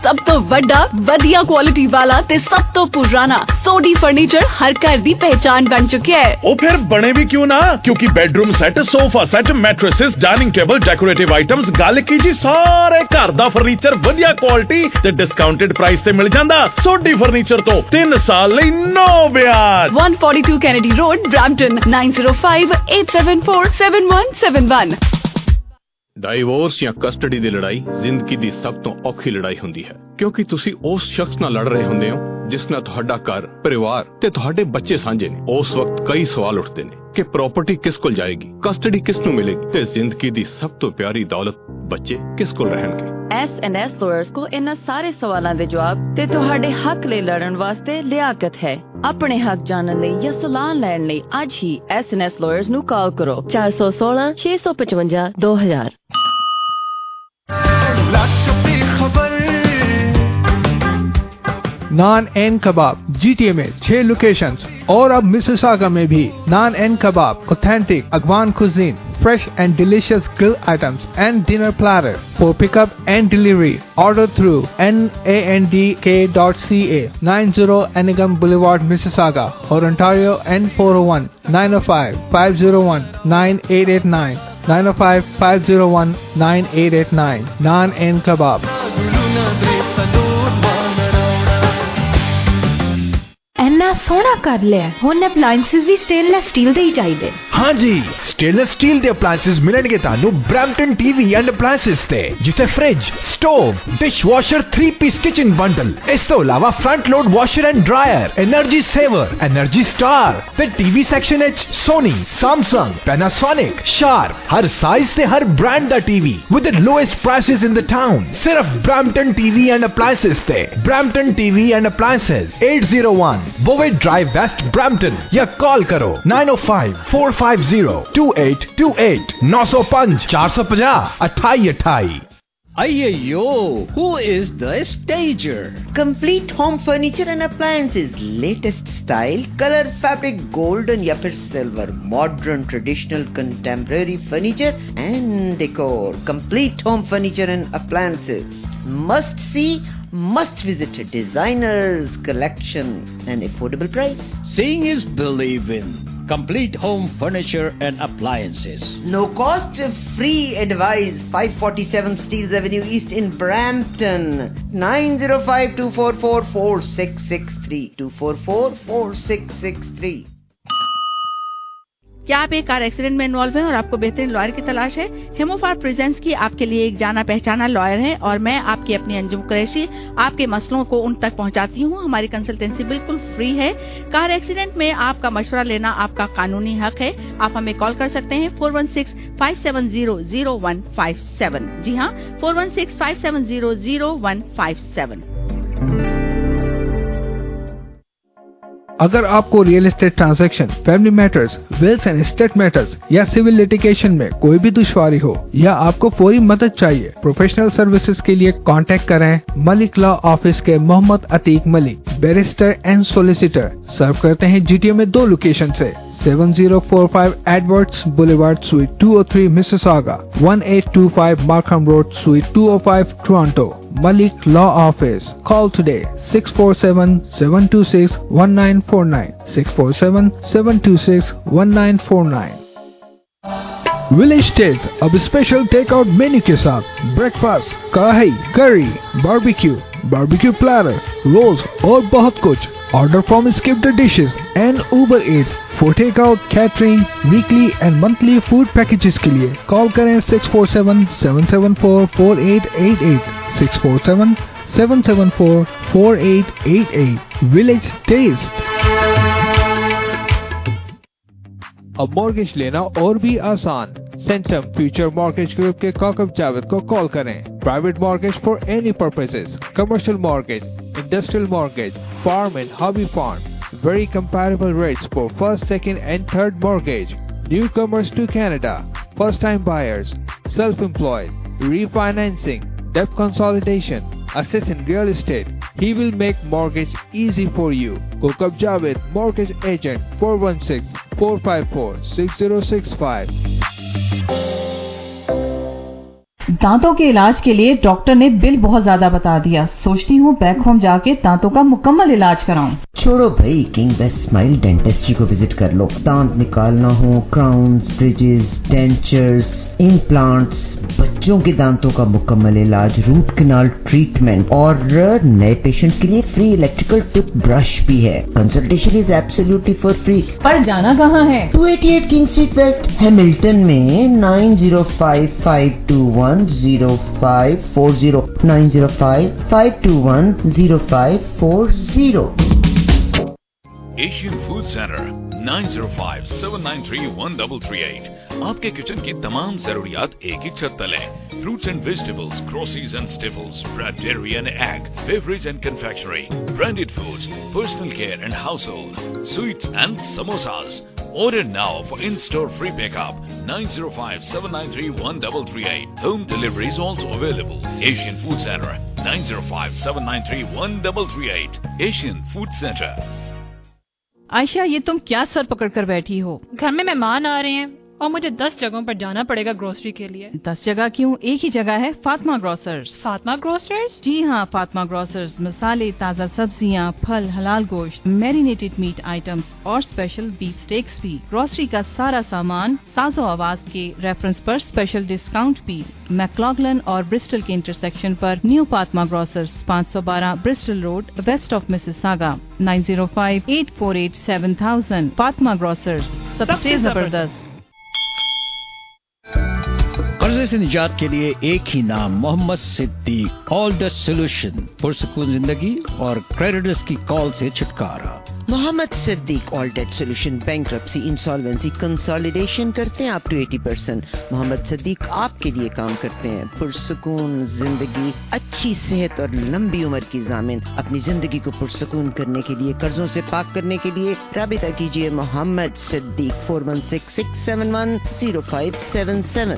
ਸਭ ਤੋਂ ਵੱਡਾ ਵਧੀਆ ਕੁਆਲਿਟੀ ਵਾਲਾ ਤੇ ਸਭ ਤੋਂ ਪੁਰਾਣਾ ਸੋਢੀ ਫਰਨੀਚਰ ਹਰ ਘਰ ਦੀ ਪਹਿਚਾਨ ਬਣ ਚੁੱਕਿਆ ਹੈ। ਉਹ ਫਿਰ ਬਣੇ ਵੀ ਕਿਉਂ ਨਾ, ਕਿਉਂਕਿ bedroom set, sofa set, mattresses, dining table, decorative items, ਗੱਲ ਕੀ ਜੀ ਸਾਰੇ ਘਰ ਦਾ ਫਰਨੀਚਰ ਵਧੀਆ ਕੁਆਲਿਟੀ ਤੇ ਡਿਸਕਾਊਂਟਡ ਪ੍ਰਾਈਸ ਤੇ ਮਿਲ ਜਾਂਦਾ। ਸੋਢੀ ਫਰਨੀਚਰ ਤੋਂ 3 ਸਾਲ ਲਈ ਨੋ ਵਿਆਜ। 142 ਕੈਨੇਡੀ ਰੋਡ, ਬ੍ਰੈਂਪਟਨ 9058747171। ਡਾਈਵੋਰਸ ਜਾਂ ਕਸਟਡੀ ਦੀ ਲੜਾਈ ਜ਼ਿੰਦਗੀ ਦੀ ਸਭ ਤੋਂ ਔਖੀ ਲੜਾਈ ਹੁੰਦੀ ਹੈ, ਕਿਉਂਕਿ ਤੁਸੀਂ ਉਸ ਸ਼ਖਸ ਨਾਲ ਲੜ ਰਹੇ ਹੁੰਦੇ ਹੋ ਜਿਸ ਨਾਲ ਤੁਹਾਡਾ ਘਰ, ਪਰਿਵਾਰ ਤੇ ਤੁਹਾਡੇ ਬੱਚੇ ਸਾਂਝੇ ਨੇ। ਉਸ ਵਕਤ ਕਈ ਸਵਾਲ ਉੱਠਦੇ ਨੇ ਕਿ ਪ੍ਰਾਪਰਟੀ ਕਿਸ ਕੋਲ ਜਾਏਗੀ, ਕਸਟਡੀ ਕਿਸ ਨੂੰ ਮਿਲੇਗੀ ਤੇ ਜ਼ਿੰਦਗੀ ਦੀ ਸਭ ਤੋਂ ਪਿਆਰੀ ਦੌਲਤ ਬੱਚੇ ਕਿਸ ਕੋਲ ਰਹਿਣਗੇ। S&S ਲਾਇਰਸ ਕੋ ਇਹਨਾਂ ਸਾਰੇ ਸਵਾਲਾਂ ਦੇ ਜਵਾਬ ਤੇ ਤੁਹਾਡੇ ਹੱਕ ਲਈ ਲੜਨ ਵਾਸਤੇ ਲਿਆਕਤ ਹੈ। ਆਪਣੇ ਹੱਕ ਜਾਣਨ ਲਈ ਜਾਂ ਸਲਾਹ ਲੈਣ ਲਈ ਅੱਜ ਹੀ S&S ਲਾਇਰਸ ਨੂੰ ਕਾਲ ਕਰੋ 416 655 2000। नान एंड कबाब GTA में 6 लोकेशंस और अब मिसिसागा में भी naan and kebab, authentic Afghan cuisine, fresh and delicious grill items and dinner platter for pickup and delivery. Order through nandk.ca 90 Enningham Boulevard, Mississauga, or Ontario N401 905 501 9889 905 501 9889 Naan and Kebab. ਇੰਨਾ ਸੋਹਣਾ ਕਰ ਲਿਆ, ਹੁਣ appliances ਵੀ stainless steel ਦੇ ਹੀ ਚਾਹੀਦੇ। हाँ जी, स्टेनलेस स्टील ਦੇ ਅਪਲਾਈਐਂਸਸ ਮਿਲਣਗੇ ਤੁਹਾਨੂੰ ਬ੍ਰੈਂਪਟਨ TV ਐਂਡ ਅਪਲਾਈਐਂਸਸ ਤੇ, ਜਿੱਥੇ fridge, stove, dishwasher, 3-piece kitchen bundle, ਇਸ ਤੋਂ ਇਲਾਵਾ front load washer and dryer, energy saver, energy star ਤੇ TV ਸੈਕਸ਼ਨ ਵਿੱਚ ਸੋਨੀ, ਸੈਮਸੰਗ, ਪੈਨਾਸੋਨਿਕ, ਸ਼ਾਰਪ, ਹਰ ਸਾਈਜ਼ ਤੇ ਹਰ ਬ੍ਰਾਂਡ ਦਾ TV with the lowest prices in the town। ਸਿਰਫ ਬ੍ਰੈਂਪਟਨ TV ਐਂਡ ਅਪਲਾਈਐਂਸਸ ਤੇ। Brampton TV and appliances 801 Bovey Drive West, Brampton, या call करो 905-450-2828 905 450 2828। Ayyo, who is the stager? Complete Home Furniture and Appliances, latest style, color, fabric, golden या फिर silver, modern, traditional, contemporary furniture and decor. Complete Home Furniture and Appliances, must see, must visit, designers collection and affordable price. Seeing is believing. Complete Home Furniture and Appliances. No cost, free advice. 547 Steeles Avenue East in Brampton. 905-244-4663 244-4663। क्या आप एक car accident में involve हैं और आपको बेहतरीन lawyer की तलाश है? हेमोफार प्रेजेंट्स की आपके लिए एक जाना पहचाना लॉयर है और मैं आपकी अपनी अंजुम कुरैशी आपके मसलों को उन तक पहुंचाती हूं। हमारी कंसल्टेंसी बिल्कुल फ्री है। कार एक्सीडेंट में आपका मशवरा लेना आपका कानूनी हक है। आप हमें कॉल कर सकते हैं 416-570-0157। जी हाँ, 416-570-0157। अगर आपको real estate transaction, family matters, wills and estate matters या सिविल लिटिगेशन में कोई भी दुश्वारी हो या आपको फौरी मदद चाहिए, प्रोफेशनल सर्विसेज के लिए कांटेक्ट करें मलिक लॉ ऑफिस के Mohammad Atiq Malik, barrister and solicitor. Serve करते हैं GTA में 2 लोकेशन से 7045 Edwards Boulevard, Suite 203, Mississauga, 1825 Markham Road, Suite 205, Toronto. Malik Law Office. Call today 647-726-1949 647-726-1949। Village Tales अब स्पेशल टेकआउट मेन्यू के साथ ब्रेकफास्ट, कढ़ाई, करी, बारबेक्यू प्लेटर, रोल्स और बहुत कुछ। Order from Skip the Dishes and Uber Eats for takeout, catering, weekly and monthly food packages के लिए कॉल करें 647-774-4888 647-774-4888। Village Taste। अब मॉर्गेज लेना और भी आसान। सेंटम फ्यूचर मॉर्गेज ग्रुप के काकब जावेद को कॉल करें। Private mortgage for any purposes, commercial mortgage, industrial mortgage, farm and hobby farm. Very comparable rates for first, second and third mortgage. Newcomers to Canada, first time buyers, self-employed, refinancing, debt consolidation, assets in real estate. He will make mortgage easy for you. Kokab Javed, mortgage agent, 416-454-6065. दांतों के इलाज के लिए doctor ने bill बहुत ज्यादा बता दिया। सोचती हूँ बैक होम जाके दांतों का मुकम्मल इलाज कराऊं। छोड़ो भाई, king best smile dentist ji को विजिट कर लो। दांत निकालना हो, क्राउन्स, ब्रिजेस, डेंचर्स, इम्प्लांट्स, बच्चों के दांतों का मुकम्मल इलाज, रूट कैनाल ट्रीटमेंट और नए पेशेंट्स के लिए फ्री इलेक्ट्रिकल टूथ ब्रश भी है। Consultation is absolutely for free. पर जाना कहाँ है? 288 किंग स्ट्रीट वेस्ट, हैमिल्टन में 9055210540 9055210540। Asian food centre 9057931338। आपके किचन की तमाम जरूरियात एक ही छत तले। Fruits and vegetables, groceries and staples, bread, dairy and egg, beverage and confectionery, branded foods, personal care and household, sweets and samosas. Order now for in-store free pickup 9057931338. Home delivery is also available. Asian Food Center 9057931338. Asian Food Center. Ayesha, ये तुम क्या sir पकड़ कर बैठी हो? घर में मेहमान आ रहे हैं और मुझे 10 जगहों पर जाना पड़ेगा ग्रोसरी के लिए। 10 जगह क्यों? एक ही जगह है, फातिमा ग्रोसर्स। फातिमा ग्रोसर्स? जी हाँ, फातिमा ग्रोसर्स मसाले, ताज़ा सब्जियाँ, फल, हलाल गोश्त, मैरिनेटेड मीट आइटम्स और स्पेशल बीफ स्टेक्स भी। ग्रोसरी का सारा सामान साजो आवाज के रेफरेंस पर स्पेशल डिस्काउंट भी। मैक्लॉगलन और ब्रिस्टल के इंटरसेक्शन पर new Fatima grocers, 512 Bristol Road, west of Mississauga. 9058487000। Fatima grocers, सबसे जबरदस्त। कर्जे से निजात के लिए एक ही नाम, Mohammad Siddique. All the solution, पुरसुकून जिंदगी और क्रेडिटर्स की कॉल से छुटकारा। Mohammad Siddique all debt solution, bankruptcy, insolvency, consolidation करते हैं अप टू 80%। मोहम्मद सिद्दीक आपके लिए काम करते हैं। पुरसुकून जिंदगी, अच्छी सेहत और लंबी उम्र की ज़ामिन। अपनी जिंदगी को पुरसुकून करने के लिए, कर्जों से पाक करने के लिए राबिता कीजिए Mohammad Siddique 4166710577।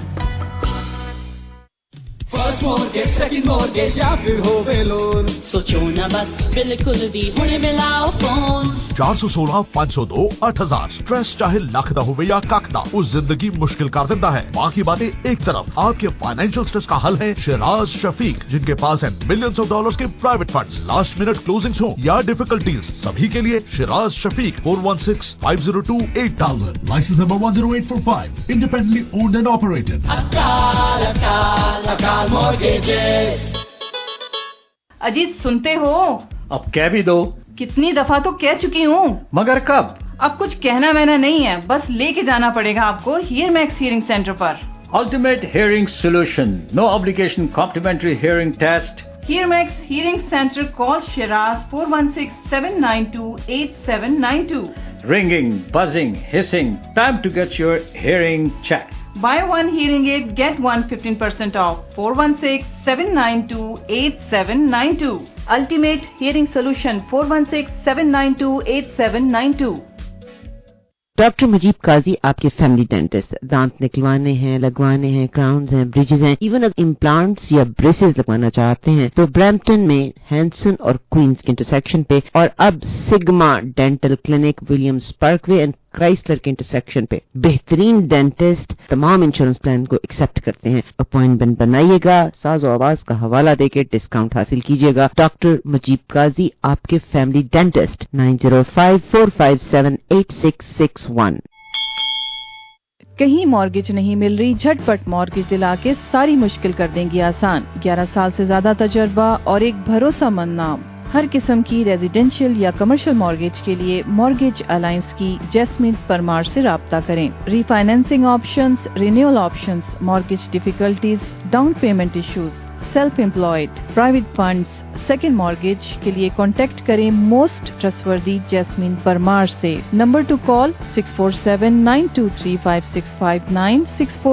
First mortgage, second mortgage या फिर होवे लोन, सोचो ना बस, बिल्कुल भी हुणे मिलाओ फोन। 416-502-8000। स्ट्रेस चाहे लख दा होवे या कख दा, उस जिंदगी मुश्किल कर देता है। बाकी बातें एक तरफ, आपके फाइनेंशियल स्ट्रेस का हल है शिराज शफीक, जिनके पास है मिलियंस ऑफ डॉलर्स के private funds. Last minute closings हो या डिफिकल्टीज, सभी के लिए Shiraz Shafiq 416-502-8000। Licence number 10845, independently owned and operated. Akal mortgages. Ajit, सुनते हो? अब कह भी दो। कितनी दफा तो कह चुकी हूँ। मगर कब? अब कुछ कहना वहना नहीं है, बस लेके जाना पड़ेगा आपको हियर मैक्स हियरिंग सेंटर पर। Ultimate hearing solution, no obligation complimentary hearing test. Hear max hearing centre, call Shiraz 416-792-8792। Ringing, buzzing, hissing, time to get your hearing checked. Buy one hearing aid, get one 15% off. 416-792-8792. Ultimate Hearing Solution 416-792-8792. Doctor Mujeeb Qazi आपके family dentist. दांत निकलवाने हैं, लगवाने हैं, crowns हैं, bridges हैं, even अगर implants या ब्रेसेस लगवाना चाहते हैं तो ब्रैम्पटन में हैंसन और क्वींस के इंटरसेक्शन पे, और अब sigma dental clinic Williams Parkway and Chrysler के इंटरसेक्शन पे। बेहतरीन डेंटिस्ट तमाम इंश्योरेंस प्लान को एक्सेप्ट करते हैं। अपॉइंटमेंट बनाइएगा, साजो आवाज का हवाला देके डिस्काउंट हासिल कीजिएगा। डॉक्टर मुजीब काजी आपके फैमिली डेंटिस्ट। 9054578661। कहीं मॉर्गेज नहीं मिल रही? झटपट मॉर्गेज दिला के सारी मुश्किल कर देंगी आसान। 11 साल से ज्यादा तजर्बा और एक भरोसेमंद नाम। हर किस्म की रेजिडेंशियल या कमर्शियल मॉर्गेज के लिए मॉर्गेज अलायंस की जैस्मिन परमार से राब्ता करें। Refinancing options, renewal options, mortgage difficulties, down payment issues, self employed, private funds, second mortgage के लिए कॉन्टेक्ट करें मोस्ट ट्रस्टवर्दी जैस्मिन परमार से। Number to call 647-923-5659,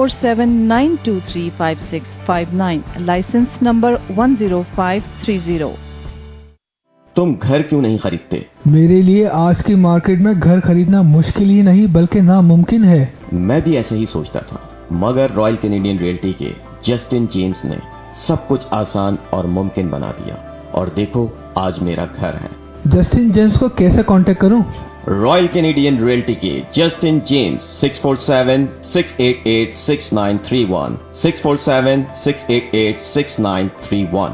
647-923-5659। Licence number 10530। तुम घर क्यों नहीं खरीदते? मेरे लिए आज की मार्केट में घर खरीदना मुश्किल ही नहीं बल्कि नामुमकिन है। मैं भी ऐसे ही सोचता था, मगर रॉयल कैनेडियन रियल्टी के जस्टिन जेम्स ने सब कुछ आसान और मुमकिन बना दिया, और देखो आज मेरा घर है। जस्टिन जेम्स को कैसे कांटेक्ट करूं? रॉयल कैनेडियन रियल्टी के जस्टिन जेम्स 647-688-6931 647-688-6931।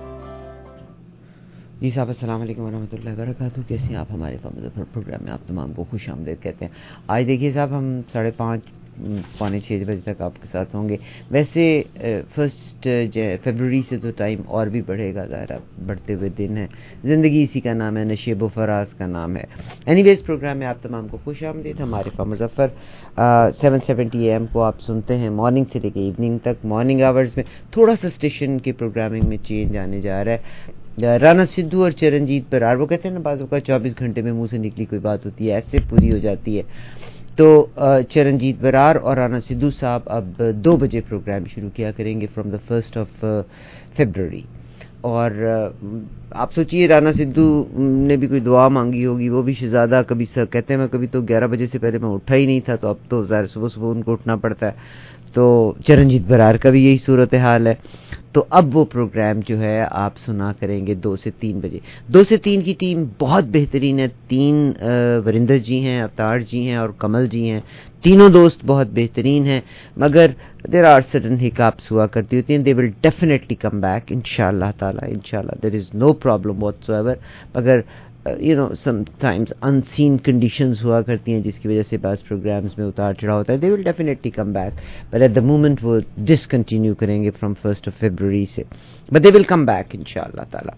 जी साहब अस्सलाम वालेकुम वरहमतुल्लाहि वबरकातुहू। कैसे हैं आप? हमारे प्रोग्राम में आप तमाम को खुश आमदीद कहते हैं। आज देखिए साहब, हम 5:30 पौने 6 बजे तक आपके साथ होंगे। वैसे 1 फरवरी से तो टाइम और भी बढ़ेगा, ज़ाहिर बढ़ते हुए दिन है, ज़िंदगी इसी का नाम है, नशेब व फराज का नाम है। एनीवेज प्रोग्राम में आप तमाम को खुश आमदीद। हम आरिफ मुज़फ़्फ़र 770 AM को आप सुनते हैं मॉर्निंग से लेकर इवनिंग तक। मॉर्निंग आवर्स में थोड़ा सा स्टेशन की प्रोग्रामिंग में चेंज आने जा रहा है। राना सिद्धू और चरणजीत बरार, वो कहते हैं ना बाज़ों का 24 घंटे में मुंह से निकली कोई बात होती है, ऐसे पूरी हो जाती है। तो चरणजीत बरार और राना सिद्धू साहब अब 2 बजे प्रोग्राम शुरू किया करेंगे फ्रॉम द 1 फरवरी। और आप सोचिए, राना सिद्धू ने भी कोई दुआ मांगी होगी, वो भी शहजादा कभी कहते हैं मैं कभी तो 11 बजे से पहले मैं उठा ही नहीं था, तो अब तो ज़ाहिर सुबह सुबह उनको उठना पड़ता है। तो चरणजीत बरार का भी यही सूरत हाल है। तो अब वो प्रोग्राम जो है आप सुना करेंगे 2 से 3 बजे। 2 से 3 की टीम बहुत बेहतरीन है। 3 वरिंदर जी हैं, अवतार जी हैं और कमल जी हैं। तीनों दोस्त बहुत बेहतरीन हैं, मगर देयर आर सर्टेन हिकअप्स हुआ करती होती हैं। They will definitely come back इंशाअल्लाह ताला, इंशाअल्लाह, there is no problem whatsoever. मगर समटाइम्स अनसीन कंडीशंस हुआ करती हैं जिसकी वजह से बाज़ प्रोग्राम्स में उतार चढ़ाव होता है। They will definitely come back, but at the moment वो डिसकंटिन्यू करेंगे फ्रॉम 1 फरवरी से, but they will come back इंशाअल्लाह ताला।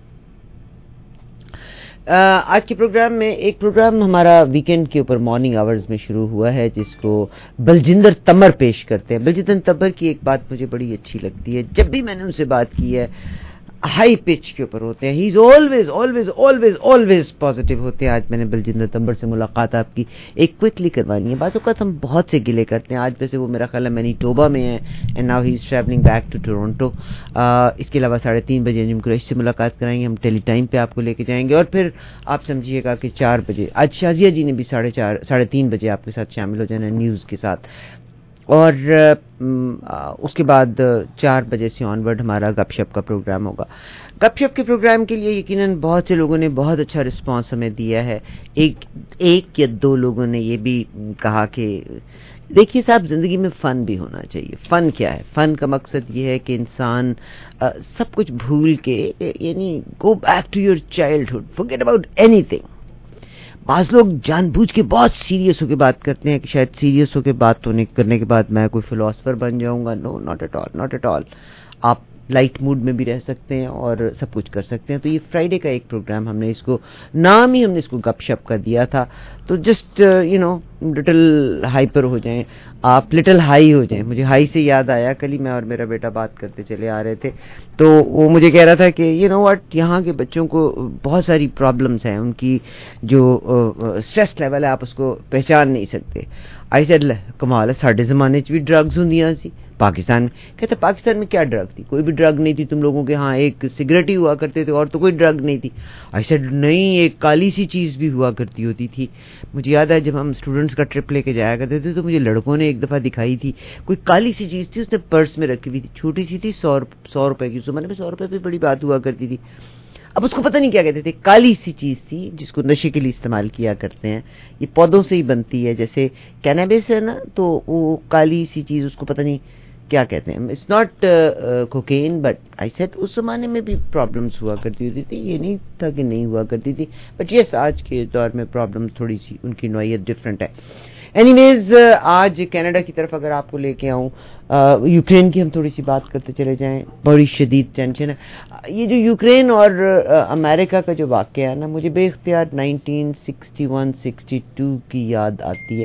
आज के प्रोग्राम में एक प्रोग्राम हमारा वीकेंड के ऊपर मॉर्निंग आवर्स में शुरू हुआ है, जिसको बलजिंदर तमर पेश करते हैं। बलजिंदर तमर की एक बात मुझे बड़ी अच्छी लगती है, जब भी मैंने उनसे बात की है हाई पिच के ऊपर होते हैं। He is always always always always positive होते हैं। आज मैंने बलजिंदर तमर से मुलाकात आपकी एक क्विकली करवानी है। बाज़ औक़ात हम बहुत से गिले करते हैं। आज वैसे वो मेरा ख्याल है मैनीटोबा में है and now he is travelling back to Toronto. इसके अलावा 3:30 बजे अंजुम कुरैशी से मुलाकात कराएंगे, हम टेली टाइम पे आपको लेके जाएंगे। और फिर आप समझिएगा कि 4 बजे आज शाजिया जी ने भी 3:30 बजे आपके साथ शामिल हो जाना है न्यूज़ के साथ। और उसके बाद 4 बजे से ऑनवर्ड हमारा गपशप का प्रोग्राम होगा। गपशप के प्रोग्राम के लिए यकीनन बहुत से लोगों ने बहुत अच्छा रिस्पांस हमें दिया है। एक या 2 लोगों ने ये भी कहा कि देखिए साहब, ज़िंदगी में फ़न भी होना चाहिए। फ़न क्या है? फ़न का मकसद ये है कि इंसान सब कुछ भूल के, यानी go back to your childhood, forget about anything. बाज़ लोग जानबूझ के बहुत सीरियस होकर बात करते हैं कि शायद सीरियस होकर बात करने के बाद मैं कोई फिलोसफर बन जाऊंगा। No, not at all, not at all. आप लाइट मूड में भी रह सकते हैं और सब कुछ कर सकते हैं। तो ये फ्राइडे का एक प्रोग्राम हमने इसको नाम ही हमने इसको गपशप का दिया था। तो जस्ट लिटिल हाइपर हो जाएं आप, लिटिल हाई हो जाएं। मुझे हाई से याद आया, कल ही मैं और मेरा बेटा बात करते चले आ रहे थे, तो वो मुझे कह रहा था कि व्हाट, यहाँ के बच्चों को बहुत सारी प्रॉब्लम्स हैं, उनकी जो स्ट्रेस लेवल है आप उसको पहचान नहीं सकते। आई सेड कमाल है, साढ़े ज़माने च भी ड्रग्स होंदियां सी पाकिस्तान में। कहते पाकिस्तान में क्या ड्रग थी? कोई भी ड्रग नहीं थी। तुम लोगों के यहाँ एक सिगरेट ही हुआ करते थे और तो कोई ड्रग नहीं थी। आई सेड नहीं, एक काली सी चीज़ भी हुआ करती होती थी। मुझे याद है जब हम स्टूडेंट्स का ट्रिप लेके जाया करते थे तो मुझे लड़कों ने एक दफ़ा दिखाई थी, कोई काली सी चीज़ थी, उसने पर्स में रखी हुई थी, छोटी सी थी, 100 रुपए की। उस ज़माने में 100 रुपए भी बड़ी बात हुआ करती थी। अब उसको पता नहीं क्या कहते थे, काली सी चीज़ थी जिसको नशे के लिए इस्तेमाल किया करते हैं। ये पौधों से ही बनती है, जैसे कैनबिस है ना, तो वो काली सी चीज़ उसको पता नहीं क्या कहते हैं। It's not cocaine, but I said उस ज़माने में भी प्रॉब्लम्स हुआ करती होती थी। ये नहीं था कि नहीं हुआ करती थी, बट यस आज के दौर में प्रॉब्लम थोड़ी सी उनकी नौयत डिफरेंट है। एनीवेज आज कनाडा की तरफ अगर आपको लेके आऊँ, यूक्रेन की हम थोड़ी सी बात करते चले जाएं। बड़ी शदीद टेंशन है। ये जो यूक्रेन और अमेरिका का जो वाक़या है ना, मुझे बेख्तियार 1961-62 की याद आती है।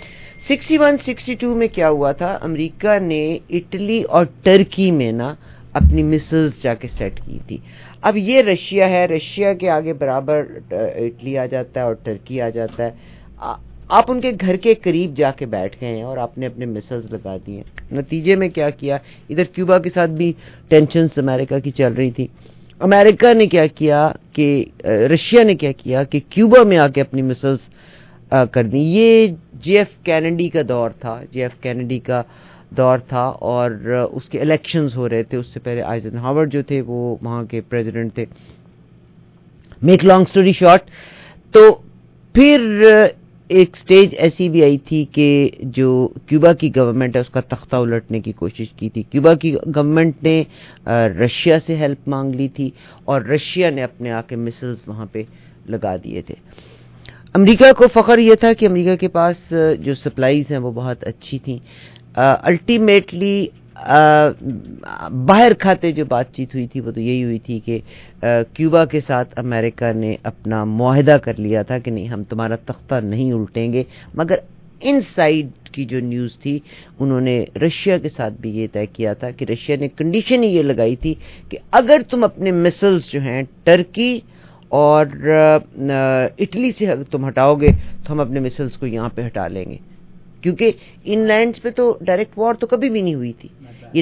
61-62 में क्या हुआ था, अमेरिका ने इटली और टर्की में ना अपनी मिसाइल्स जाके सेट की थी। अब ये रशिया है, रशिया के आगे बराबर इटली आ जाता है और टर्की आ जाता है। आप उनके घर के करीब जाके बैठ गए हैं और आपने अपने मिसाइल्स लगा दिए। नतीजे में क्या किया, इधर क्यूबा के साथ भी टेंशन्स अमेरिका की चल रही थी। अमेरिका ने क्या किया कि रशिया ने क्या किया कि क्यूबा में आके अपनी मिसाइल्स कर दी। ये JF कैनेडी का दौर था और उसके इलेक्शंस हो रहे थे। उससे पहले आइजनहावर जो थे वो वहाँ के प्रेसिडेंट थे। मेक लॉन्ग स्टोरी शॉर्ट, तो फिर ایک سٹیج ایسی بھی آئی تھی کہ جو کیوبا کی گورنمنٹ ہے اس کا تختہ الٹنے کی کوشش کی تھی. کیوبا کی گورنمنٹ نے رشیا سے ہیلپ مانگ لی تھی اور رشیا نے اپنے آ کے مسلز وہاں پہ لگا دیے تھے. امریکہ کو فخر یہ تھا کہ امریکہ کے پاس جو سپلائیز ہیں وہ بہت اچھی تھیں. الٹیمیٹلی باہر کھاتے جو بات چیت ہوئی تھی وہ تو یہی ہوئی تھی کہ کیوبا کے ساتھ امریکہ نے اپنا معاہدہ کر لیا تھا کہ نہیں ہم تمہارا تختہ نہیں الٹیں گے, مگر ان سائڈ کی جو نیوز تھی انہوں نے رشیا کے ساتھ بھی یہ طے کیا تھا کہ رشیا نے کنڈیشن ہی یہ لگائی تھی کہ اگر تم اپنے مسلز جو ہیں ٹرکی اور اٹلی سے تم ہٹاؤ گے تو ہم اپنے مسلز کو یہاں پہ ہٹا لیں گے, کیونکہ ان لینڈز پہ تو ڈائریکٹ وار تو کبھی بھی نہیں ہوئی تھی. یہ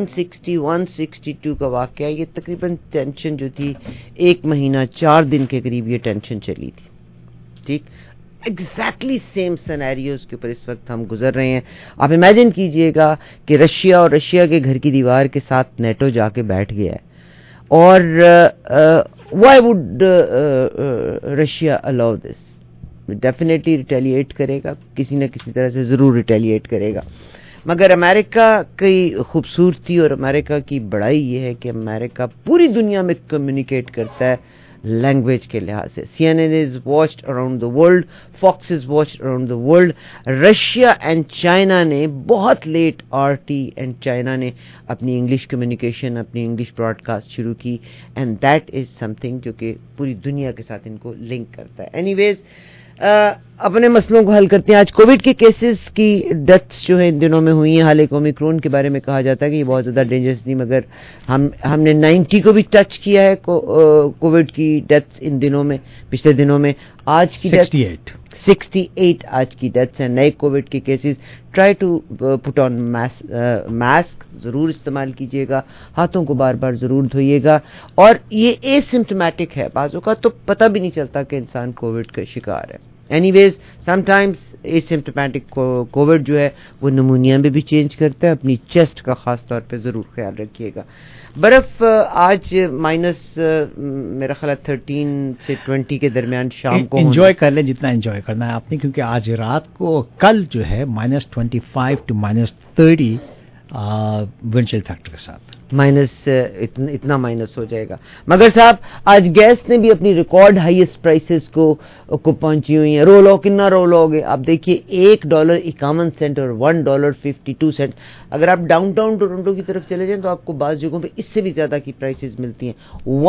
1961-62 کا واقعہ, یہ تقریباً ٹینشن جو تھی 1 مہینہ 4 دن کے قریب یہ ٹینشن چلی تھی. ٹھیک, ایگزیکٹلی سیم سینیریوز کے اوپر اس وقت ہم گزر رہے ہیں. آپ امیجن کیجئے گا کہ رشیا اور رشیا کے گھر کی دیوار کے ساتھ نیٹو جا کے بیٹھ گیا ہے, اور why would Russia allow this? Definitely retaliate کرے گا, کسی نہ کسی طرح سے ضرور ریٹیلیٹ کرے گا. مگر امریکہ کی خوبصورتی اور امریکہ کی بڑائی یہ ہے کہ امریکہ پوری دنیا میں کمیونیکیٹ کرتا ہے لینگویج کے لحاظ سے. CNN is watched around the world, Fox is watched around the world. Russia and China نے بہت لیٹ RT اینڈ چائنا نے اپنی انگلش کمیونیکیشن, اپنی انگلش براڈ کاسٹ شروع کی, and that is something جو کہ پوری دنیا کے ساتھ ان کو لنک کرتا ہے. اینی ویز اپنے مسئلوں کو حل کرتے ہیں. آج کووڈ کے کیسز کی ڈیتھس جو ہیں ان دنوں میں ہوئی ہیں. حالانکہ اومیکرون کے بارے میں کہا جاتا ہے کہ یہ بہت زیادہ ڈینجرس نہیں, مگر ہم نے 90 کو بھی ٹچ کیا ہے کووڈ کی ڈیتھس ان دنوں میں, پچھلے دنوں میں. آج کی 68 آج کی ڈیتھس ہیں نئے کووڈ کے cases. Try to put on mask ضرور استعمال کیجیے گا, ہاتھوں کو بار بار ضرور دھوئیے گا, اور یہ اے سمپٹمیٹک ہے, بعض اوقات تو پتہ بھی نہیں چلتا کہ انسان کووڈ کا شکار ہے. Anyways sometimes asymptomatic Covid جو ہے وہ نمونیا میں بھی چینج کرتا ہے. اپنی چیسٹ کا خاص طور پہ ضرور خیال رکھیے گا. برف آج مائنس میرا خیال 13 سے 20 کے درمیان شام کو انجوائے کر لیں جتنا انجوائے کرنا ہے آپ نے, کیونکہ آج رات کو کل جو ہے -25 to -30 ونڈ چل فیکٹر کے ساتھ اتنا مائنس ہو جائے گا. مگر صاحب آج گیس نے بھی اپنی ریکارڈ ہائیسٹ پرائسز کو پہنچی ہوئی ہیں. رول ہو کتنا رول ہو گے آپ دیکھیے, $1.51 اور $1.52. اگر آپ ڈاؤن ٹاؤن ٹورنٹو کی طرف چلے جائیں تو آپ کو بعض جگہوں پہ اس سے بھی زیادہ کی پرائسز ملتی ہیں.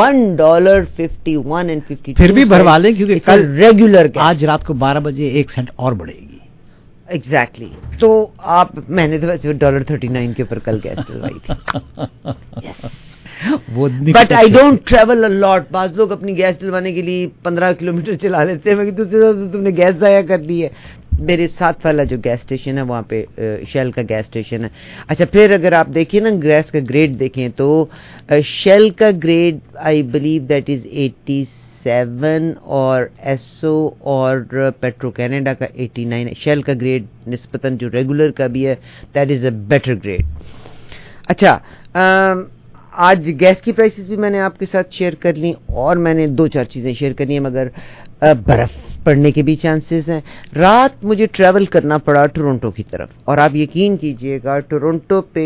$1.51 and 52 پھر بھی بھروا لیں, کیونکہ کل ریگولر آج رات کو 12 بجے 1 سینٹ اور بڑھے گی. ایگزیکٹلی. تو آپ میں نے تو ویسے $1.39 کے اوپر کل گیس چلوائی تھی. But I don't travel a lot. بعض لوگ اپنی گیس چلوانے کے لیے 15 کلومیٹر چلا لیتے ہیں, مگر دوسری طرف تم نے گیس ضائع کر دی ہے. میرے ساتھ والا جو گیس اسٹیشن ہے وہاں پہ شیل کا گیس اسٹیشن ہے. اچھا, پھر اگر آپ دیکھیں نا گیس کا گریڈ دیکھیں تو شیل کا grade I believe that is 87 اور ایسو اور پیٹرو کینیڈا کا 89 ہے. شیل کا گریڈ نسبتاً جو ریگولر کا بھی ہے that is a better grade. اچھا, آج گیس کی پرائسز بھی میں نے آپ کے ساتھ شیئر کر لی, اور میں نے 2-4 چیزیں شیئر کرنی ہیں, مگر برف پڑنے کے بھی چانسز ہیں. رات مجھے ٹریول کرنا پڑا ٹورنٹو کی طرف, اور آپ یقین کیجئے گا ٹورنٹو پہ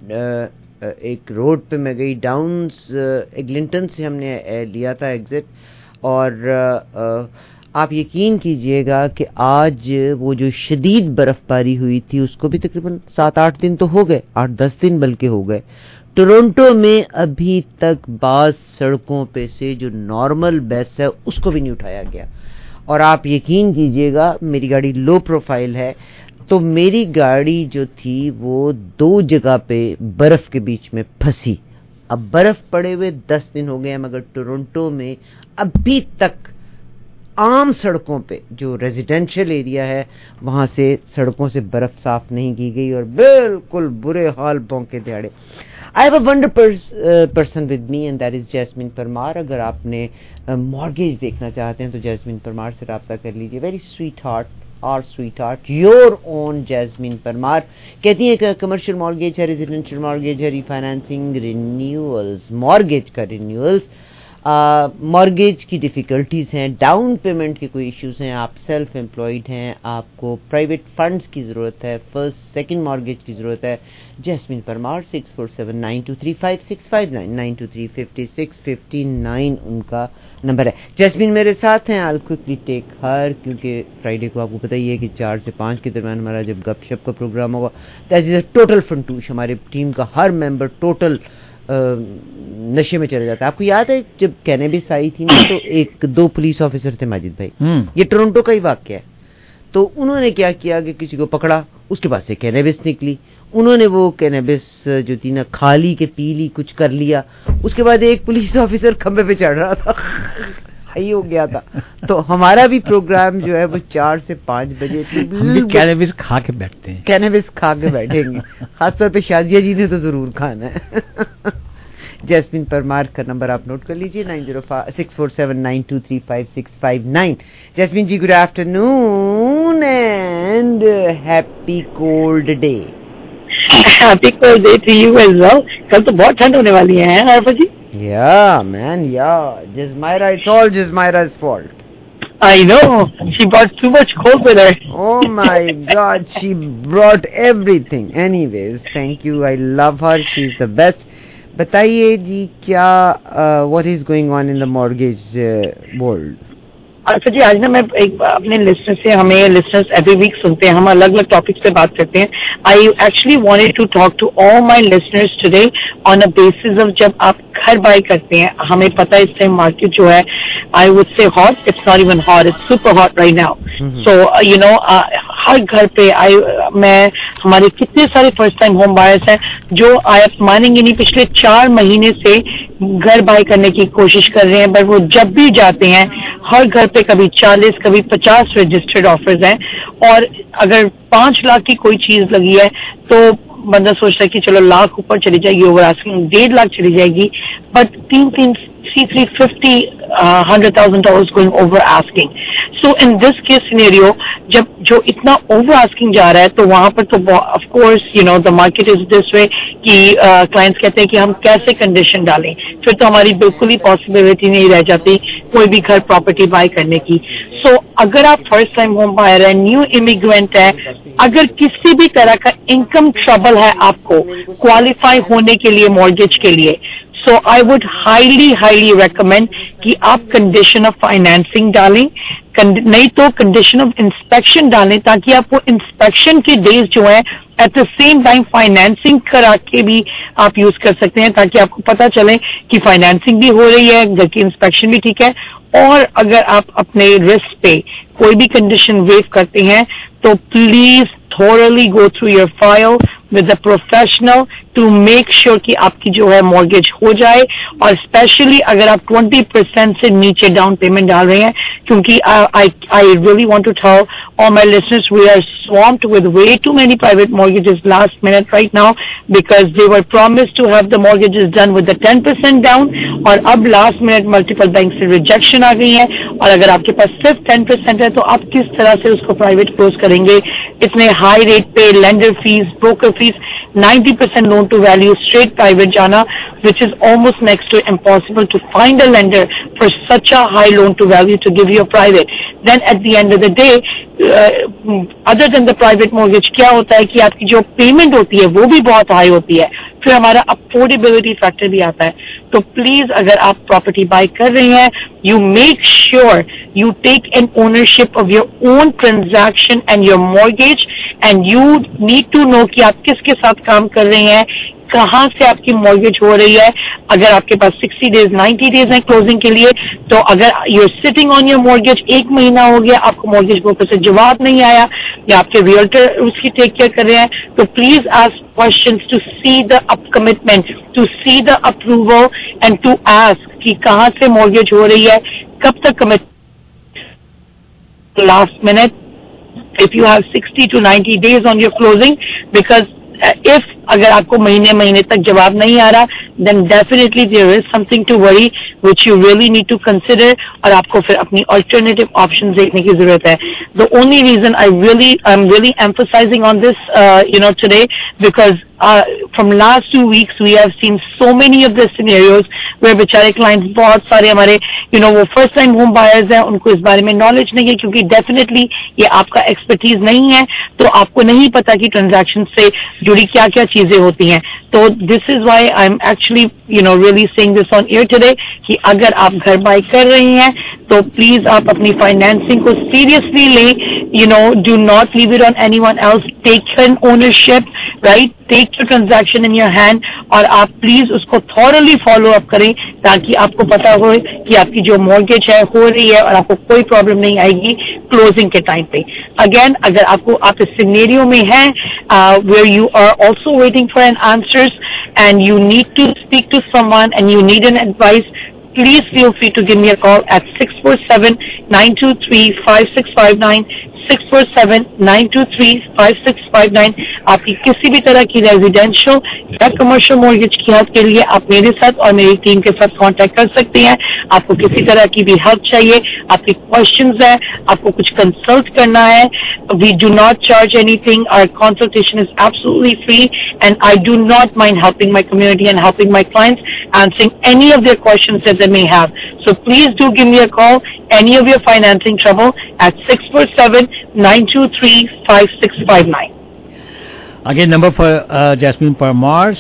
ایک روڈ پہ میں گئی, ڈاؤنز ایگلنٹن سے ہم نے لیا تھا ایگزٹ, اور آپ یقین کیجئے گا کہ آج وہ جو شدید برف باری ہوئی تھی اس کو بھی تقریباً 7-8 دن تو ہو گئے, 8-10 دن بلکہ ہو گئے. ٹورنٹو میں ابھی تک بعض سڑکوں پہ سے جو نارمل بیس ہے اس کو بھی نہیں اٹھایا گیا. اور آپ یقین کیجئے گا میری گاڑی لو پروفائل ہے, تو میری گاڑی جو تھی وہ 2 جگہ پہ برف کے بیچ میں پھنسی. اب برف پڑے ہوئے 10 دن ہو گئے ہیں, مگر ٹورنٹو میں ابھی تک عام سڑکوں پہ جو ریزیڈینشل ایریا ہے وہاں سے سڑکوں سے برف صاف نہیں کی گئی, اور بالکل برے حال بونکے دہاڑے. I have a wonder person with me, and that is Jasmine Parmar. اگر آپ نے مارگیج دیکھنا چاہتے ہیں تو جیسمین پرمار سے رابطہ کر لیجیے. ویری سویٹ ہارٹ, اور sweetheart, your own Jasmine Parmar. کہتی ہیں کہ کمرشل مارگیج ہے, ریزیڈینشیل مارگیج ہے, ری فائنانسنگ, رینیولز, مارگیج کا رینیولز, مارگیج کی ڈیفیکلٹیز ہیں, ڈاؤن پیمنٹ کے کوئی ایشوز ہیں, آپ سیلف امپلائڈ ہیں, آپ کو پرائیویٹ فنڈز کی ضرورت ہے, فرسٹ سیکنڈ مارگیج کی ضرورت ہے, جیسمین پرمار 6479235659 9235659 ان کا نمبر ہے. جیسمین میرے ساتھ ہیں, I'll quickly take her, کیونکہ فرائیڈے کو آپ کو پتہ ہی ہے کہ 4 سے 5 کے درمیان ہمارا جب گپ شپ کا پروگرام ہوگا, دیٹ از اے ٹوٹل فنٹوش. ہمارے ٹیم کا ہر ممبر ٹوٹل نشے میں چلے جاتا ہے. آپ کو یاد ہے جب کینیبس آئی تھی نا, تو 2 پولیس آفیسر تھے ماجد بھائی, یہ ٹورنٹو کا ہی واقعہ ہے. تو انہوں نے کیا کیا کہ کسی کو پکڑا, اس کے پاس سے کینیبس نکلی, انہوں نے وہ کینیبس جو تھی نا کھا لی کہ پی لی, کچھ کر لیا. اس کے بعد ایک پولیس آفیسر کھمبے پہ چڑھ رہا تھا, ہائی ہو گیا تھا. تو ہمارا بھی پروگرام جو ہے وہ 4 سے 5 بجے کینیبس کھا کے بیٹھتے ہیں, کینیبس کھا کے بیٹھیں گے, خاص طور پہ شازیہ جی نے تو ضرور کھانا ہے. جیسمین پرمار کا نمبر آپ نوٹ کر لیجئے 906479235659. Jasmine ji good afternoon and happy cold day. Happy cold day to you as well. کل تو بہت ٹھنڈ ہونے والی ہے عارفہ جی. Yeah man, yeah, Jazmira, it's all Jazmira's fault. I know, she brought too much cold with her. Oh my god, she brought everything. Anyways, thank you, I love her, she's the best. بتائیے جی کیا what is going on in the mortgage world? اچھا جی, آج نا میں اپنے listener سے, ہمیں listeners every week سنتے ہیں, ہم الگ الگ ٹاپکس پہ بات کرتے ہیں. I actually wanted to talk to all my listeners today on a basis of جب آپ گھر بائی کرتے ہیں. ہمیں پتہ ہے اس ٹائم مارکیٹ جو ہے I would say hot, it's not even hot, it's super hot right now. So you know ہر گھر پہ میں ہمارے کتنے سارے فرسٹ ٹائم ہوم بائرس ہیں جو آپ مانیں گے نہیں پچھلے 4 مہینے سے گھر بائی کرنے کی کوشش کر رہے ہیں, بٹ وہ جب بھی جاتے ہیں ہر گھر پہ کبھی 40 کبھی 50 رجسٹرڈ آفرز ہیں, اور اگر 5 لاکھ کی کوئی چیز لگی ہے تو بندہ سوچتا ہے کہ چلو لاکھ اوپر چلی جائے گی, اوور آسکنگ 1.5 لاکھ چلی جائے گی, but 350,000 going over asking. So in this case scenario, جب جو اتنا اوور آسکنگ جا رہا ہے تو وہاں پر تو of course you know the market is this way کہ کلائنٹس کہتے ہیں کہ ہم کیسے کنڈیشن ڈالیں, پھر تو ہماری بالکل ہی پاسبلٹی نہیں رہ جاتی کوئی بھی گھر پراپرٹی بائی کرنے کی. سو اگر آپ فرسٹ ٹائم ہوم بائر ہے, نیو امیگرینٹ ہے, اگر کسی بھی طرح کا انکم ٹربل ہے آپ کو کوالیفائی ہونے کے لیے مارگیج کے لیے, so I would highly recommend کہ آپ کنڈیشن آف فائنینسنگ ڈالیں, نہیں تو کنڈیشن آف انسپیکشن ڈالیں, تاکہ آپ کو انسپیکشن کے ڈیز جو ہیں at the same time financing کرا کے بھی آپ یوز کر سکتے ہیں, تاکہ آپ کو پتا چلے کہ فائنینسنگ بھی ہو رہی ہے, گھر کی انسپیکشن بھی ٹھیک ہے. اور اگر آپ اپنے رسک پہ کوئی بھی کنڈیشن ویو کرتے ہیں تو please thoroughly go through your file with a professional to make sure کہ آپ کی جو ہے مارگیج ہو جائے, اور اسپیشلی اگر آپ 20% سے نیچے ڈاؤن پیمنٹ ڈال رہے ہیں, کیونکہ I really want to tell all my listeners we are swamped with way too many private mortgages last minute right now because they were promised to have the mortgages done with the 10% down, اور اب last minute multiple banks سے rejection آ گئی ہیں, اور اگر آپ کے پاس صرف 10% ہے تو آپ کس طرح سے اس کو پرائیویٹ کلوز کریں گے اتنے ہائی ریٹ پہ, lender fees, broker fees, 90% loan to value, straight private jana, which is almost next to impossible to find a lender for such a high loan to value to give you a private. Then at the end of the day, other than the private mortgage, کیا ہوتا ہے کہ آپ کی جو payment ہوتی ہے وہ بھی بہت ہائی ہوتی ہے, پھر ہمارا افورڈیبلٹی فیکٹر بھی آتا ہے. تو پلیز اگر آپ پراپرٹی بائی کر رہے ہیں, you make sure you take an ownership of your own transaction and your mortgage, and you need to know کہ آپ کس کے ساتھ کام کر رہے ہیں, کہاں سے آپ کی مارگیج ہو رہی ہے. اگر آپ کے پاس 60 days 90 days ہیں کلوزنگ کے لیے, تو اگر you are sitting on your mortgage, 1 مہینہ ہو گیا آپ کو مارگیج بروکر سے جواب نہیں آیا, یا آپ کے ریئلٹر اس کی ٹیک کیئر کر رہے ہیں, تو please ask questions to see the up commitment, to see the approval, and to ask کہ کہاں سے مارگیج ہو رہی ہے, کب تک commit. Last minute, if you have 60 to 90 days on your closing, because if अगर आपको महीने तक जवाब नहीं आ रहा, then definitely there is something to worry which you really need to consider, और आपको फिर अपनी alternative options देखने की जरूरत है. The only reason I'm really emphasizing on this, today, because from last 2 weeks we have seen so many of the scenarios where बेचारे clients बहुत सारे हमारे वो first time home buyers हैं, उनको इस बारे में knowledge नहीं है, क्योंकि definitely ये आपका expertise नहीं है, तो आपको नहीं पता कि transaction से जुड़ी क्या क्या चीजें होती हैं. तो this is why I'm actually really saying this on air today कि अगर आप घर बाय कर रहे हैं तो प्लीज आप अपनी फाइनेंसिंग को सीरियसली लें. Do not leave it on anyone else. Take an ownership, right? Take your transaction in your hand, और आप प्लीज उसको thoroughly follow up करें ताकि आपको पता हो कि आपकी जो mortgage है हो रही है और आपको कोई प्रॉब्लम नहीं आएगी क्लोजिंग के टाइम पे. अगेन, अगर आप इस सिनेरियो में हैं where you are also waiting for an answers and you need to speak to someone and you need an advice, please feel free to give me a call at 647-923-5659, 647-923-5659. आपकी किसी भी तरह की रेजिडेंशियल या commercial mortgage की help के लिए आप मेरे साथ और मेरी टीम के साथ कांटेक्ट कर सकते हैं. आपको किसी तरह की भी हेल्प चाहिए, आपकी क्वेश्चंस है, आपको कुछ कंसल्ट करना है, we do not charge anything. Our consultation is absolutely free, and I do not mind helping my community and helping my clients, answering any of their questions that they may have. So please do give me a call, any of your financing trouble, at 647-923-5659. Again, number for Jasmine Parmar,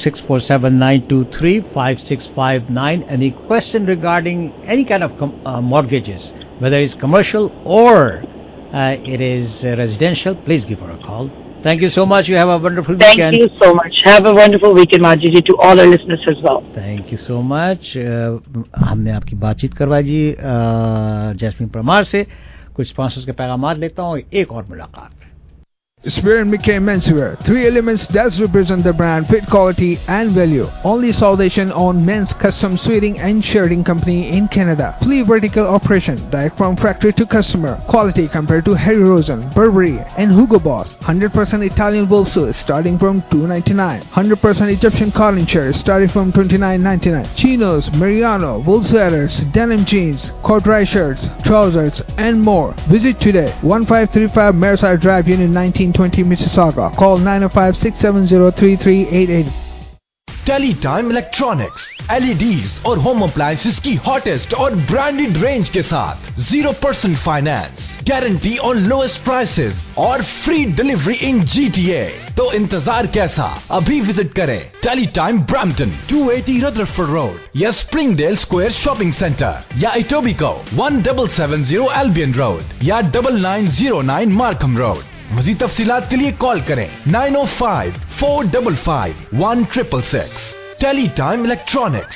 647-923-5659. Any question regarding any kind of mortgages, whether it's commercial or it is residential, please give her a call. Thank you so much. You have a wonderful weekend. Thank you so much. Have a wonderful weekend, Margie, to all our listeners as well. Thank you so much. हमने आपकी बातचीत करवाई जी jasmine Parmar से. कुछ sponsors के पैगाम लेता हूँ, एक और मुलाकात. Spear and McKay Menswear, 3 elements that represent the brand, fit, quality and value. Only South Asian owned men's custom suiting and shirting company in Canada. Fully vertical operation, direct from factory to customer. Quality compared to Harry Rosen, Burberry and Hugo Boss. 100% Italian wool suits starting from $2.99. 100% Egyptian cotton shirts starting from $29.99. Chinos, Mariano, wool sweaters, denim jeans, corduroy shirts, trousers and more. Visit today, 1535 Merside Drive, Unit 1920 Mississauga. Call 905-670-3388. Teletime Electronics, LEDs और home appliances की hottest और branded range के साथ 0% finance, guarantee on lowest prices और free delivery in GTA. तो इंतजार कैसा, अभी विजिट करें Teletime Brampton, 280 Rutherford Road या Springdale Square Shopping Center या Etobicoke 1770 Albion Road या 9909 Markham Road. मज़ीद तफसीलात के लिए कॉल करें 905-455-1666. Teletime Electronics.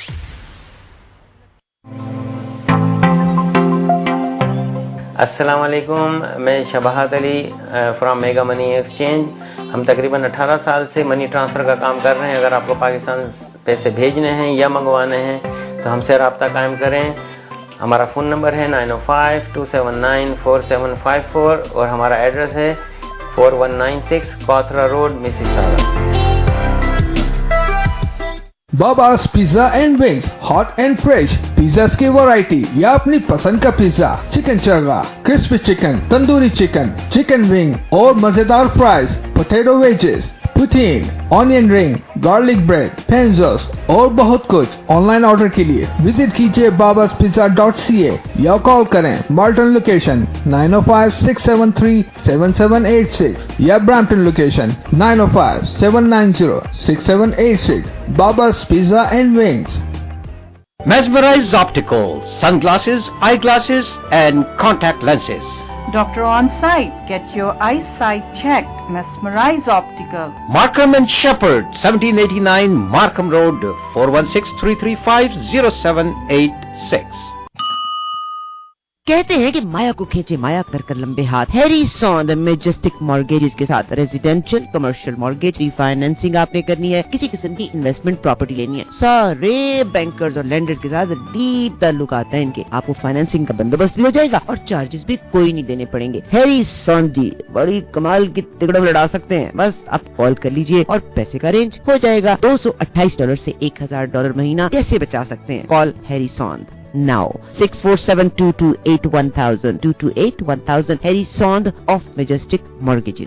अस्सलाम वालेकुम, मैं Shabahat Ali from mega money exchange. हम तकरीबन 18 साल से मनी ट्रांसफ़र का काम कर रहे हैं. अगर आपको पाकिस्तान पैसे भेजने हैं या मंगवाने हैं तो हमसे रब्ता कायम करें. हमारा फ़ोन नंबर है 905-279-4754 और हमारा एड्रेस है 4196 Kothra Road, Mississauga. Baba's Pizza and Wings, hot and fresh. Pizzas की वैरायटी या अपनी पसंद का pizza, chicken charga, crispy chicken, tandoori chicken, chicken wing और मजेदार fries, potato wedges, poutine, onion ring, garlic bread, पेंजोस और बहुत कुछ. ऑनलाइन ऑर्डर के लिए विजिट कीजिए babaspizza.ca या कॉल करें मार्टन लोकेशन 905-673-7786 या Brampton location 905-790-6786. Baba's Pizza and Wings. Mesmerize Optical, sunglasses, eyeglasses and contact lenses. Doctor on site. Get your eyesight checked. Mesmerize Optical. Markham and Shepherd, 1789 Markham Road, 416-335-0786. कहते हैं कि माया को खींचे माया कर कर लंबे हाथ। हैरी सॉन्द मैजेस्टिक मॉर्गेजेस के साथ रेजिडेंशियल कमर्शियल मॉर्गेज रीफाइनेंसिंग आपने करनी है, किसी किस्म की इन्वेस्टमेंट प्रॉपर्टी लेनी है, सारे बैंकर्स और लेंडर्स के साथ डीप ताल्लुक आता है इनके। आपको फाइनेंसिंग का बंदोबस्त भी हो जाएगा और चार्जेस भी कोई नहीं देने पड़ेंगे। हैरी सॉन्द जी बड़ी कमाल की तिगड़म लड़ा सकते हैं, बस आप कॉल कर लीजिए और पैसे का अरेंज हो जाएगा। $228 से $1000 महीना कैसे बचा सकते हैं? Call Harry Sond now 647-228-1000 228-1000 Harry Sond of Majestic Mortgages।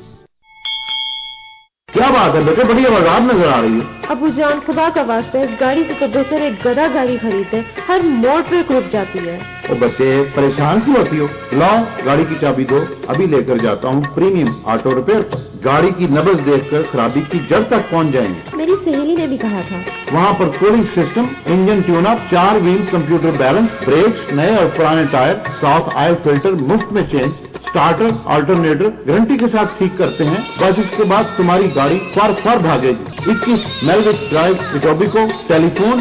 क्या बात है बेटे, बड़ी आवाज़ नजर आ रही है। अबू जान खुदा का वास्ता इस गाड़ी से तो बेहतर एक गधा गाड़ी खरीदे, हर मोड़ पे रुक जाती है। ओ बच्चे परेशान क्यों होती हो? लाओ गाड़ी की चाबी दो, अभी लेकर जाता हूँ प्रीमियम ऑटो रिपेयर पर। गाड़ी की नब्ज देखकर खराबी की जड़ तक पहुँच जाएंगे। मेरी सहेली ने भी कहा था। वहाँ पर cooling system, engine tune up, 4 wheel computer balance, brakes नए और पुराने टायर, साउथ ऑयल फिल्टर मुफ्त में चेंज, स्टार्टर अल्टरनेटर गारंटी के साथ ठीक करते हैं। बस इसके बाद तुम्हारी गाड़ी फर भागेगी। 21 मेलविच ड्राइव इटोबिको, टेलीफोन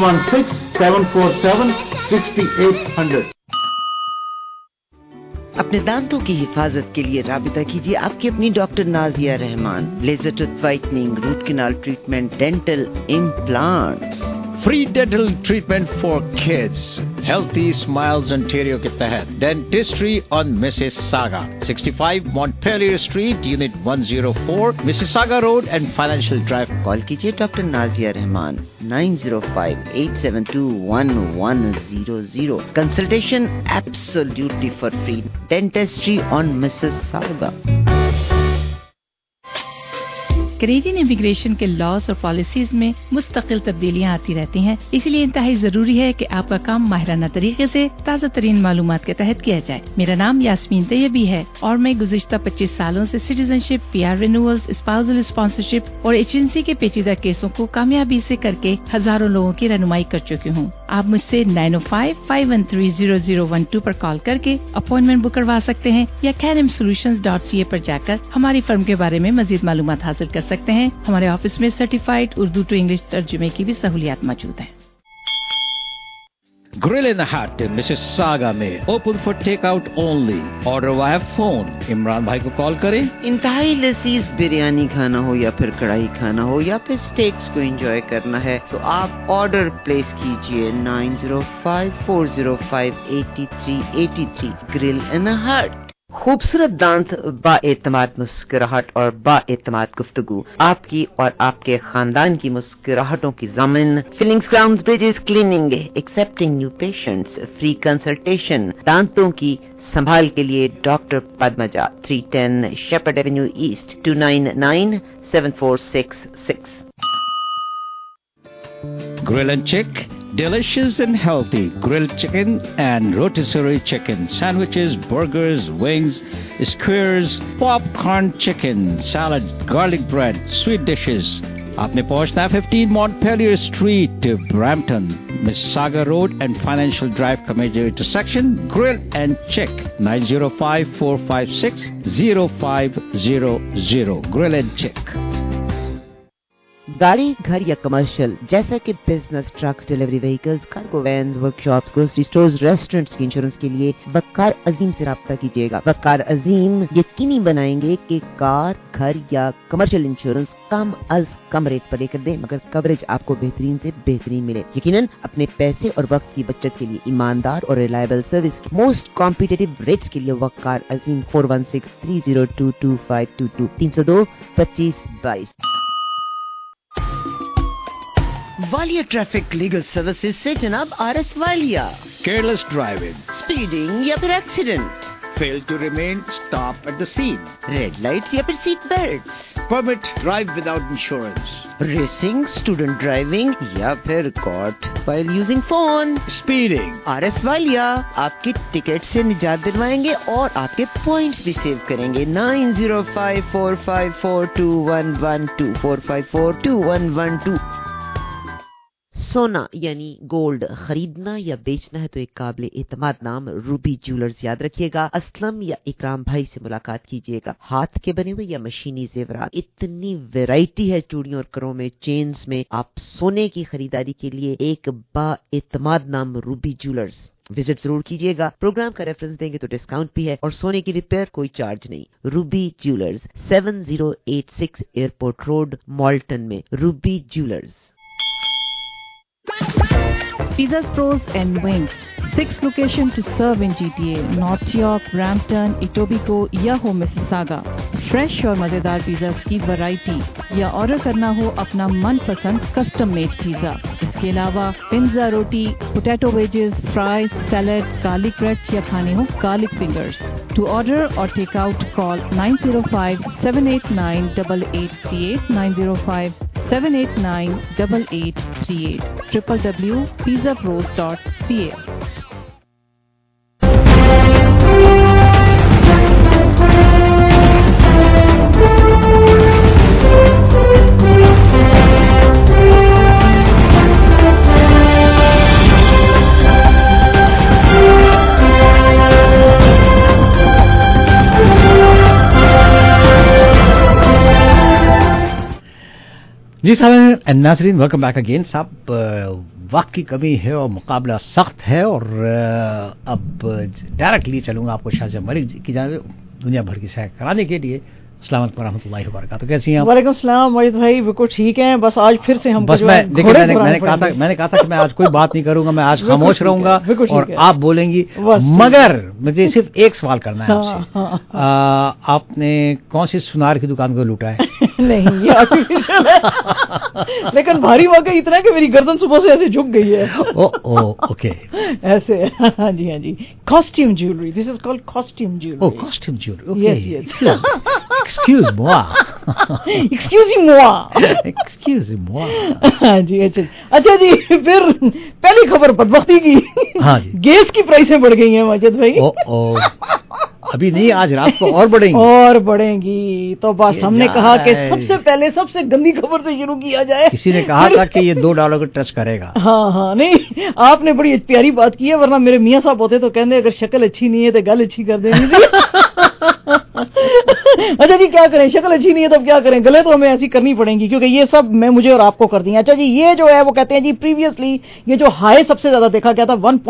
416-747-6800। अपने दांतों की हिफाजत के लिए राबिता कीजिए आपकी अपनी doctor Nazia Rahman. Laser tooth whitening, root canal treatment, dental implants, free dental treatment for kids, healthy smiles Ontario के तहत dentistry on Mississauga, 65 Montpelier Street, Unit 104, Mississauga Road and Financial Drive। Call कीजिए doctor Nazia Rahman 905-872-1100। Consultation absolutely for free. Dentistry on Mississauga. Canadian immigration के laws और policies में मुस्तकिल तब्दीलियां आती रहती हैं, इसलिए इंतहाई जरूरी है कि आपका काम माहिराना तरीके से ताज़ा तरीन मालूमात के तहत किया जाए। मेरा नाम यास्मीन तैयबी है और मैं गुज़िश्ता 25 सालों से citizenship, PR renewals, spousal sponsorship और एजेंसी के पेचीदा केसों को कामयाबी से करके हजारों लोगों की रहनुमाई कर चुकी हूँ। आप मुझसे 905-513-0012 पर कॉल करके अपॉइंटमेंट बुक करवा सकते हैं या canimsolutions.ca पर जाकर हमारी फर्म के बारे में मजीद मालूमात हासिल कर सकते हैं। हमारे ऑफिस में सर्टिफाइड उर्दू टू इंग्लिश तर्जुमे की भी सहूलियात मौजूद है। Grill in the Hut in Mississauga में open for takeout only. Order via phone। Imran भाई को कॉल करें। इंतहाई लजीज बिरयानी खाना हो या फिर कढ़ाई खाना हो या फिर स्टेक्स को एंजॉय करना है तो आप ऑर्डर प्लेस कीजिए 905-405-8383। Grill in the Hut। खूबसूरत दांत, बाएतमाद मुस्कुराहट और बाएतमाद गुफ्तगू, आपकी और आपके खानदान की मुस्कुराहटों की ज़मीन। Fillings, crowns, bridges, cleaning, accepting new patients, free consultation. दांतों की संभाल के लिए doctor Padmaja, 310 Sheppard Avenue East, 29974666। Grill and Chick, delicious and healthy grilled chicken and rotisserie chicken, sandwiches, burgers, wings, skewers, popcorn chicken, salad, garlic bread, sweet dishes. आपने पहुंचना है 15 Montpelier Street, Brampton, Mississauga Road and Financial Drive का major intersection। Grill and Chick 905-456-0500। Grill and Chick। गाड़ी, घर या commercial जैसा कि business, trucks, delivery vehicles, cargo vans, workshops, grocery stores, restaurants की इंश्योरेंस के लिए वकार अजीम से राब्ता कीजिएगा। वकार अजीम यकीनी बनाएंगे कि कार, घर या कमर्शियल इंश्योरेंस कम अज कम रेट पर लेकर दें मगर कवरेज आपको बेहतरीन से बेहतरीन मिले। यकीनन अपने पैसे और वक्त की बचत के लिए ईमानदार और reliable service most competitive rates के लिए Waqar Azeem 416-302-2522 302-2522। Walia traffic legal services से जनाब RS Walia. Careless driving, speeding या फिर accident, fail to remain stop at the scene, red lights या फिर seat belts, permit drive without insurance, racing, student driving या फिर caught while using phone, speeding। RS Walia आपकी ticket से निजात दिलवाएंगे और आपके पॉइंट्स भी सेव करेंगे। 905-454-2112 454-2112। सोना यानी गोल्ड खरीदना या बेचना है तो एक काबिल एतमाद नाम रूबी ज्वेलर्स याद रखिएगा। असलम या इकराम भाई से मुलाकात कीजिएगा। हाथ के बने हुए या मशीनी जेवरात, इतनी वैरायटी है चूड़ियों और करों में, चेन्स में। आप सोने की खरीदारी के लिए एक बा एतमाद नाम रूबी ज्वेलर्स विजिट जरूर कीजिएगा। प्रोग्राम का रेफरेंस देंगे तो डिस्काउंट भी है और सोने की रिपेयर कोई चार्ज नहीं। Ruby jewellers, 7086 airport road, Malton में। Ruby jewellers. Pizzas Pros and Wings, 6 locations to serve in GTA, North York, Brampton, Etobicoke या हो Mississauga। फ्रेश और मजेदार पिज़्ज़ास की वैरायटी या ऑर्डर करना हो अपना मनपसंद कस्टम मेड पिज़्ज़ा। इसके अलावा पिज़्ज़ा, रोटी, potato wedges, fries, salad, garlic bread या खाने हो garlic fingers. To order or take out, call 905-789-8838, 905-789-8838, www.pizzapros.ca. जी साहब नाज़रीन, वेलकम बैक अगेन। साहब वक्त की कमी है और मुकाबला सख्त है और अब डायरेक्टली चलूँगा आपको शाह मलिक की जानिब दुनिया भर की सैर कराने के लिए। अस्सलाम वालेकुम रहमतुल्लाहि व बरकातहू। कैसी हैं आप? वालेकुम सलाम वाहिद भाई, बिल्कुल ठीक हैं। बस आज फिर से हम बस मैंने कहा था कि मैं आज कोई बात नहीं करूंगा, मैं आज खामोश रहूंगा और आप बोलेंगी। मगर मुझे सिर्फ एक सवाल करना है आपसे। आपने कौन सी सुनार की दुकान को लूटा है? नहीं, ये आर्टिफिशियल है लेकिन भारी वाकई इतना कि मेरी गर्दन सुबह से ऐसे झुक गई है। ओके ऐसे। हाँ जी हाँ जी। Costume jewellery, this is called costume jewellery. Costume jewellery, okay. Yes yes. Excuse moi. हाँ जी। अच्छा जी, फिर पहली खबर बदबख्ती की। हाँ जी। गैस की प्राइसें बढ़ गई हैं माजिद भाई। अभी नहीं, आज रात को और बढ़ेंगी। तो बस हमने कहा कि सबसे पहले सबसे गंदी खबर से शुरू किया जाए। किसी ने कहा था कि ये $2 को टच करेगा। हाँ, नहीं आपने बड़ी प्यारी बात की है, वरना मेरे मियाँ साहब होते तो कहते अगर शक्ल अच्छी नहीं है तो गल अच्छी कर देनी थी। अच्छा जी, क्या करें, शक्ल अच्छी नहीं है तब क्या करें, गले तो हमें ऐसी करनी पड़ेंगी क्योंकि ये सब मैं मुझे और आपको कर दिया। अच्छा जी, ये जो है वो कहते हैं जी प्रीवियसली ये जो हाई सबसे ज्यादा देखा गया था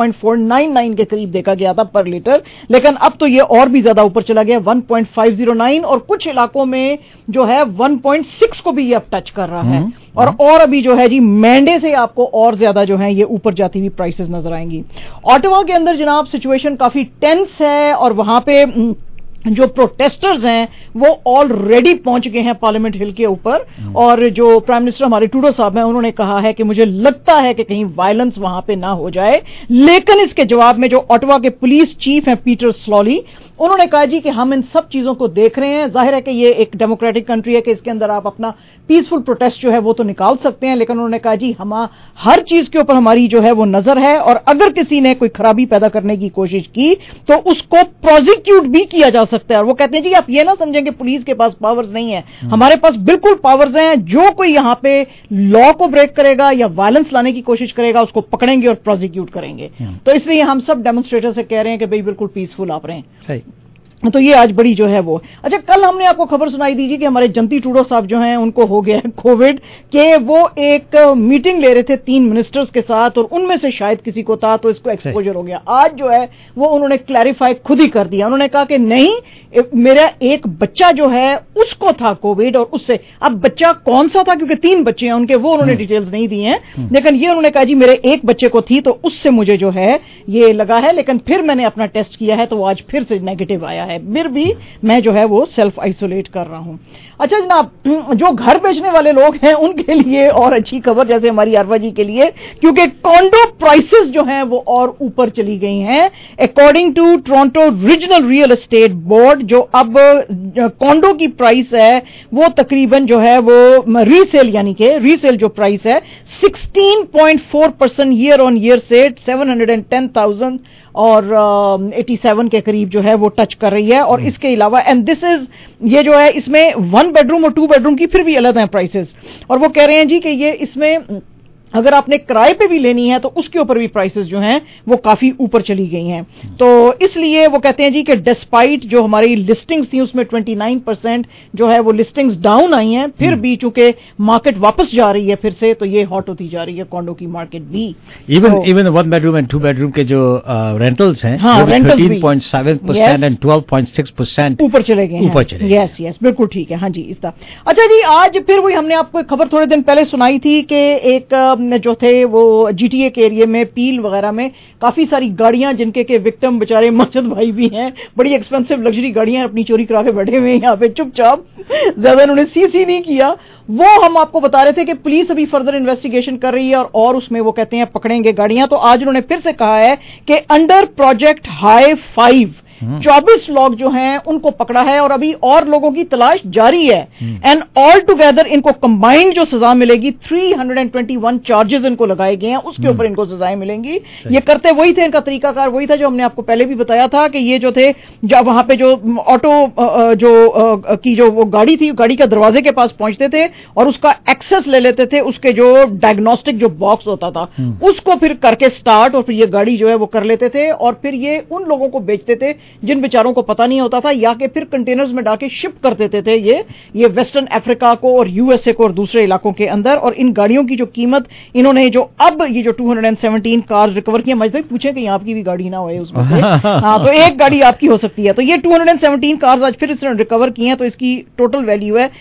1.499 के करीब देखा गया था पर लीटर, लेकिन अब तो ये और भी ज्यादा ऊपर चला गया 1.509 और कुछ इलाकों में जो है 1.6 को भी ये अब टच कर रहा है। और अभी जो है जी मैंडे से आपको और ज्यादा जो है ये ऊपर जाती हुई प्राइसेस नजर आएंगी। ऑटोवा के अंदर जनाब सिचुएशन काफी टेंस है और वहां पे जो प्रोटेस्टर्स हैं वो ऑलरेडी पहुंच गए हैं पार्लियामेंट हिल के ऊपर और जो प्राइम मिनिस्टर हमारे ट्रूडो साहब हैं उन्होंने कहा है कि मुझे लगता है कि कहीं वायलेंस वहां पे ना हो जाए। लेकिन इसके जवाब में जो ऑटवा के पुलिस चीफ हैं पीटर स्लॉली, उन्होंने कहा जी कि हम इन सब चीजों को देख रहे हैं। जाहिर है कि ये एक डेमोक्रेटिक कंट्री है कि इसके अंदर आप अपना पीसफुल प्रोटेस्ट जो है वो तो निकाल सकते हैं, लेकिन उन्होंने कहा जी हम हर चीज के ऊपर हमारी जो है वो नजर है और अगर किसी ने कोई खराबी पैदा करने की कोशिश की तो उसको प्रोसिक्यूट भी किया जा सकता है। और वो कहते हैं जी आप ये ना समझें कि पुलिस के पास पावर्स नहीं है, हमारे पास बिल्कुल पावर्स हैं। जो कोई यहां पे लॉ को ब्रेक करेगा या वायलेंस लाने की कोशिश करेगा उसको पकड़ेंगे और प्रोसिक्यूट करेंगे। तो इसलिए हम सब डेमोन्स्ट्रेटर से कह रहे हैं कि भाई बिल्कुल पीसफुल आप रहें। सही। तो ये आज बड़ी जो है वो। अच्छा, कल हमने आपको खबर सुनाई दीजिए कि हमारे जनती ट्रूडो साहब जो हैं उनको हो गया है कोविड, के वो एक मीटिंग ले रहे थे 3 मिनिस्टर्स के साथ और उनमें से शायद किसी को था तो इसको एक्सपोजर हो गया। आज जो है वो उन्होंने क्लैरिफाई खुद ही कर दिया। उन्होंने कहा कि नहीं, मेरा एक बच्चा जो है उसको था कोविड और उससे, अब बच्चा कौन सा था क्योंकि 3 बच्चे हैं उनके, वो उन्होंने डिटेल्स नहीं दी हैं, लेकिन ये उन्होंने कहा जी मेरे एक बच्चे को थी तो उससे मुझे जो है ये लगा है, लेकिन फिर मैंने अपना टेस्ट किया है तो आज फिर से नेगेटिव आया है, फिर भी मैं जो है वो सेल्फ आइसोलेट कर रहा हूं। अच्छा जनाब, जो घर बेचने वाले लोग हैं उनके लिए और अच्छी खबर, जैसे हमारी अरवा जी के लिए, क्योंकि कॉन्डो प्राइसेस जो हैं वो और ऊपर चली गई हैं। According to Toronto regional real estate board, जो अब कॉन्डो की प्राइस है वो तकरीबन जो है वो रीसेल यानी कि रीसेल जो प्राइस है 16.4% ईयर ऑन ईयर से 710,000 और 87 के करीब जो है वो टच कर रही है। और इसके अलावा एंड दिस इज, ये जो है इसमें 1 बेडरूम और 2 बेडरूम की फिर भी अलग हैं प्राइसेस। और वो कह रहे हैं जी कि ये इसमें अगर आपने किराए पे भी लेनी है तो उसके ऊपर भी प्राइसेस जो हैं वो काफी ऊपर चली गई हैं। तो इसलिए वो कहते हैं जी कि डिस्पाइट जो हमारी लिस्टिंग्स थी उसमें 29% जो है वो लिस्टिंग्स डाउन आई हैं, फिर भी चूंकि मार्केट वापस जा रही है फिर से, तो ये हॉट होती जा रही है कॉन्डो की मार्केट भी। इवन 1 bedroom and 2 bedroom के जो रेंटल्स हैं, हाँ, 13.7% and 12.6% ऊपर चले गए हैं। यस यस, बिल्कुल ठीक है। हाँ जी, इस तरह। अच्छा जी, आज फिर वही हमने आपको एक खबर थोड़े दिन पहले सुनाई थी कि एक जो थे वो GTA के एरिया में, पील वगैरह में काफी सारी गाड़ियां जिनके के विक्टिम बेचारे माजिद भाई भी हैं, बड़ी एक्सपेंसिव लग्जरी गाड़ियां अपनी चोरी करा के बैठे हुए हैं यहाँ पे चुपचाप, ज्यादा उन्होंने सीसी नहीं किया। वो हम आपको बता रहे थे कि पुलिस अभी फर्दर इन्वेस्टिगेशन कर रही है और उसमें वो कहते हैं पकड़ेंगे गाड़ियां। तो आज उन्होंने फिर से कहा है कि अंडर प्रोजेक्ट हाई 5 24 लोग जो हैं उनको पकड़ा है और अभी और लोगों की तलाश जारी है। एंड ऑल टुगेदर इनको कंबाइंड जो सजा मिलेगी 321 चार्जेस इनको लगाए गए हैं, उसके ऊपर इनको सजाएं मिलेंगी। ये करते वही थे, इनका तरीकाकार वही था जो हमने आपको पहले भी बताया था कि ये जो थे जब वहां पे जो ऑटो की जो वो गाड़ी थी, गाड़ी का दरवाजे के पास पहुंचते थे और उसका एक्सेस ले लेते थे, उसके जो डायग्नोस्टिक जो बॉक्स होता था उसको फिर करके स्टार्ट, और फिर ये गाड़ी जो है वो कर लेते थे और फिर ये उन लोगों को बेचते थे जिन बेचारों को पता नहीं होता था, या कि फिर कंटेनर्स में डाल के शिप कर देते थे ये वेस्टर्न अफ्रीका को और यूएसए को और दूसरे इलाकों के अंदर। और इन गाड़ियों की जो कीमत इन्होंने जो अब ये जो 217 कार रिकवर किया, मुझे पूछे कि आपकी भी गाड़ी ना होए उसमें से हाँ, तो एक गाड़ी आपकी हो सकती है। तो ये 217 कार्स आज फिर इसने रिकवर की हैं, तो इसकी टोटल वैल्यू है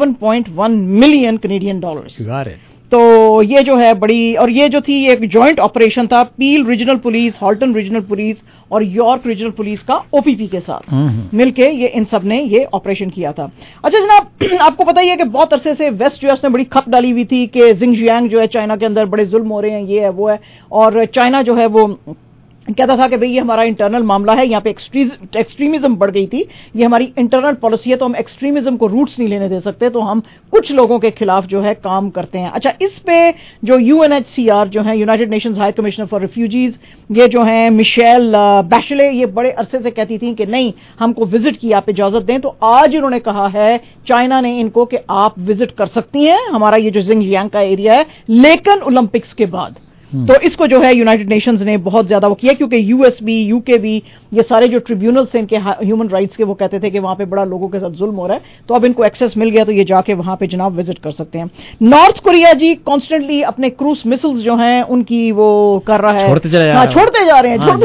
11.1 मिलियन कैनेडियन डॉलर्स। तो ये जो है बड़ी, और ये जो थी एक जॉइंट ऑपरेशन था Peel regional police, Halton regional police और यॉर्क रीजनल पुलिस का ओपीपी के साथ मिलके ये इन सब ने ये ऑपरेशन किया था। अच्छा जनाब, आपको पता ही है कि बहुत अरसे से वेस्ट यूएस ने बड़ी खप डाली हुई थी कि जिंगजियांग जो है चाइना के अंदर बड़े जुल्म हो रहे हैं, ये है वो है, और चाइना जो है वो कहता था कि भाई ये हमारा इंटरनल मामला है, यहाँ पे एक्सट्रीमिज्म बढ़ गई थी, ये हमारी इंटरनल पॉलिसी है, तो हम एक्सट्रीमिज्म को रूट्स नहीं लेने दे सकते, तो हम कुछ लोगों के खिलाफ जो है काम करते हैं। अच्छा, इस पे जो UNHCR जो है, United Nations High Commissioner for refugees, ये जो है मिशेल बैशले, ये बड़े अरसे से कहती थी कि नहीं हमको विजिट की आप इजाजत दें, तो आज इन्होंने कहा है चाइना ने इनको कि आप विजिट कर सकती हैं हमारा ये जो जिंगजियांग का एरिया है, लेकिन ओलंपिक्स के बाद। तो इसको जो है यूनाइटेड नेशंस ने बहुत ज्यादा वो किया, क्योंकि यूएस भी, यूके भी, ये सारे जो ट्रिब्यूनल्स हैं इनके ह्यूमन राइट्स के, वो कहते थे कि वहां पे बड़ा लोगों के साथ जुल्म हो रहा है, तो अब इनको एक्सेस मिल गया, तो ये जाके वहां पे जनाब विजिट कर सकते हैं। नॉर्थ कोरिया जी कॉन्स्टेंटली अपने क्रूज मिसाइल्स जो हैं उनकी वो कर रहा है, छोड़ते जा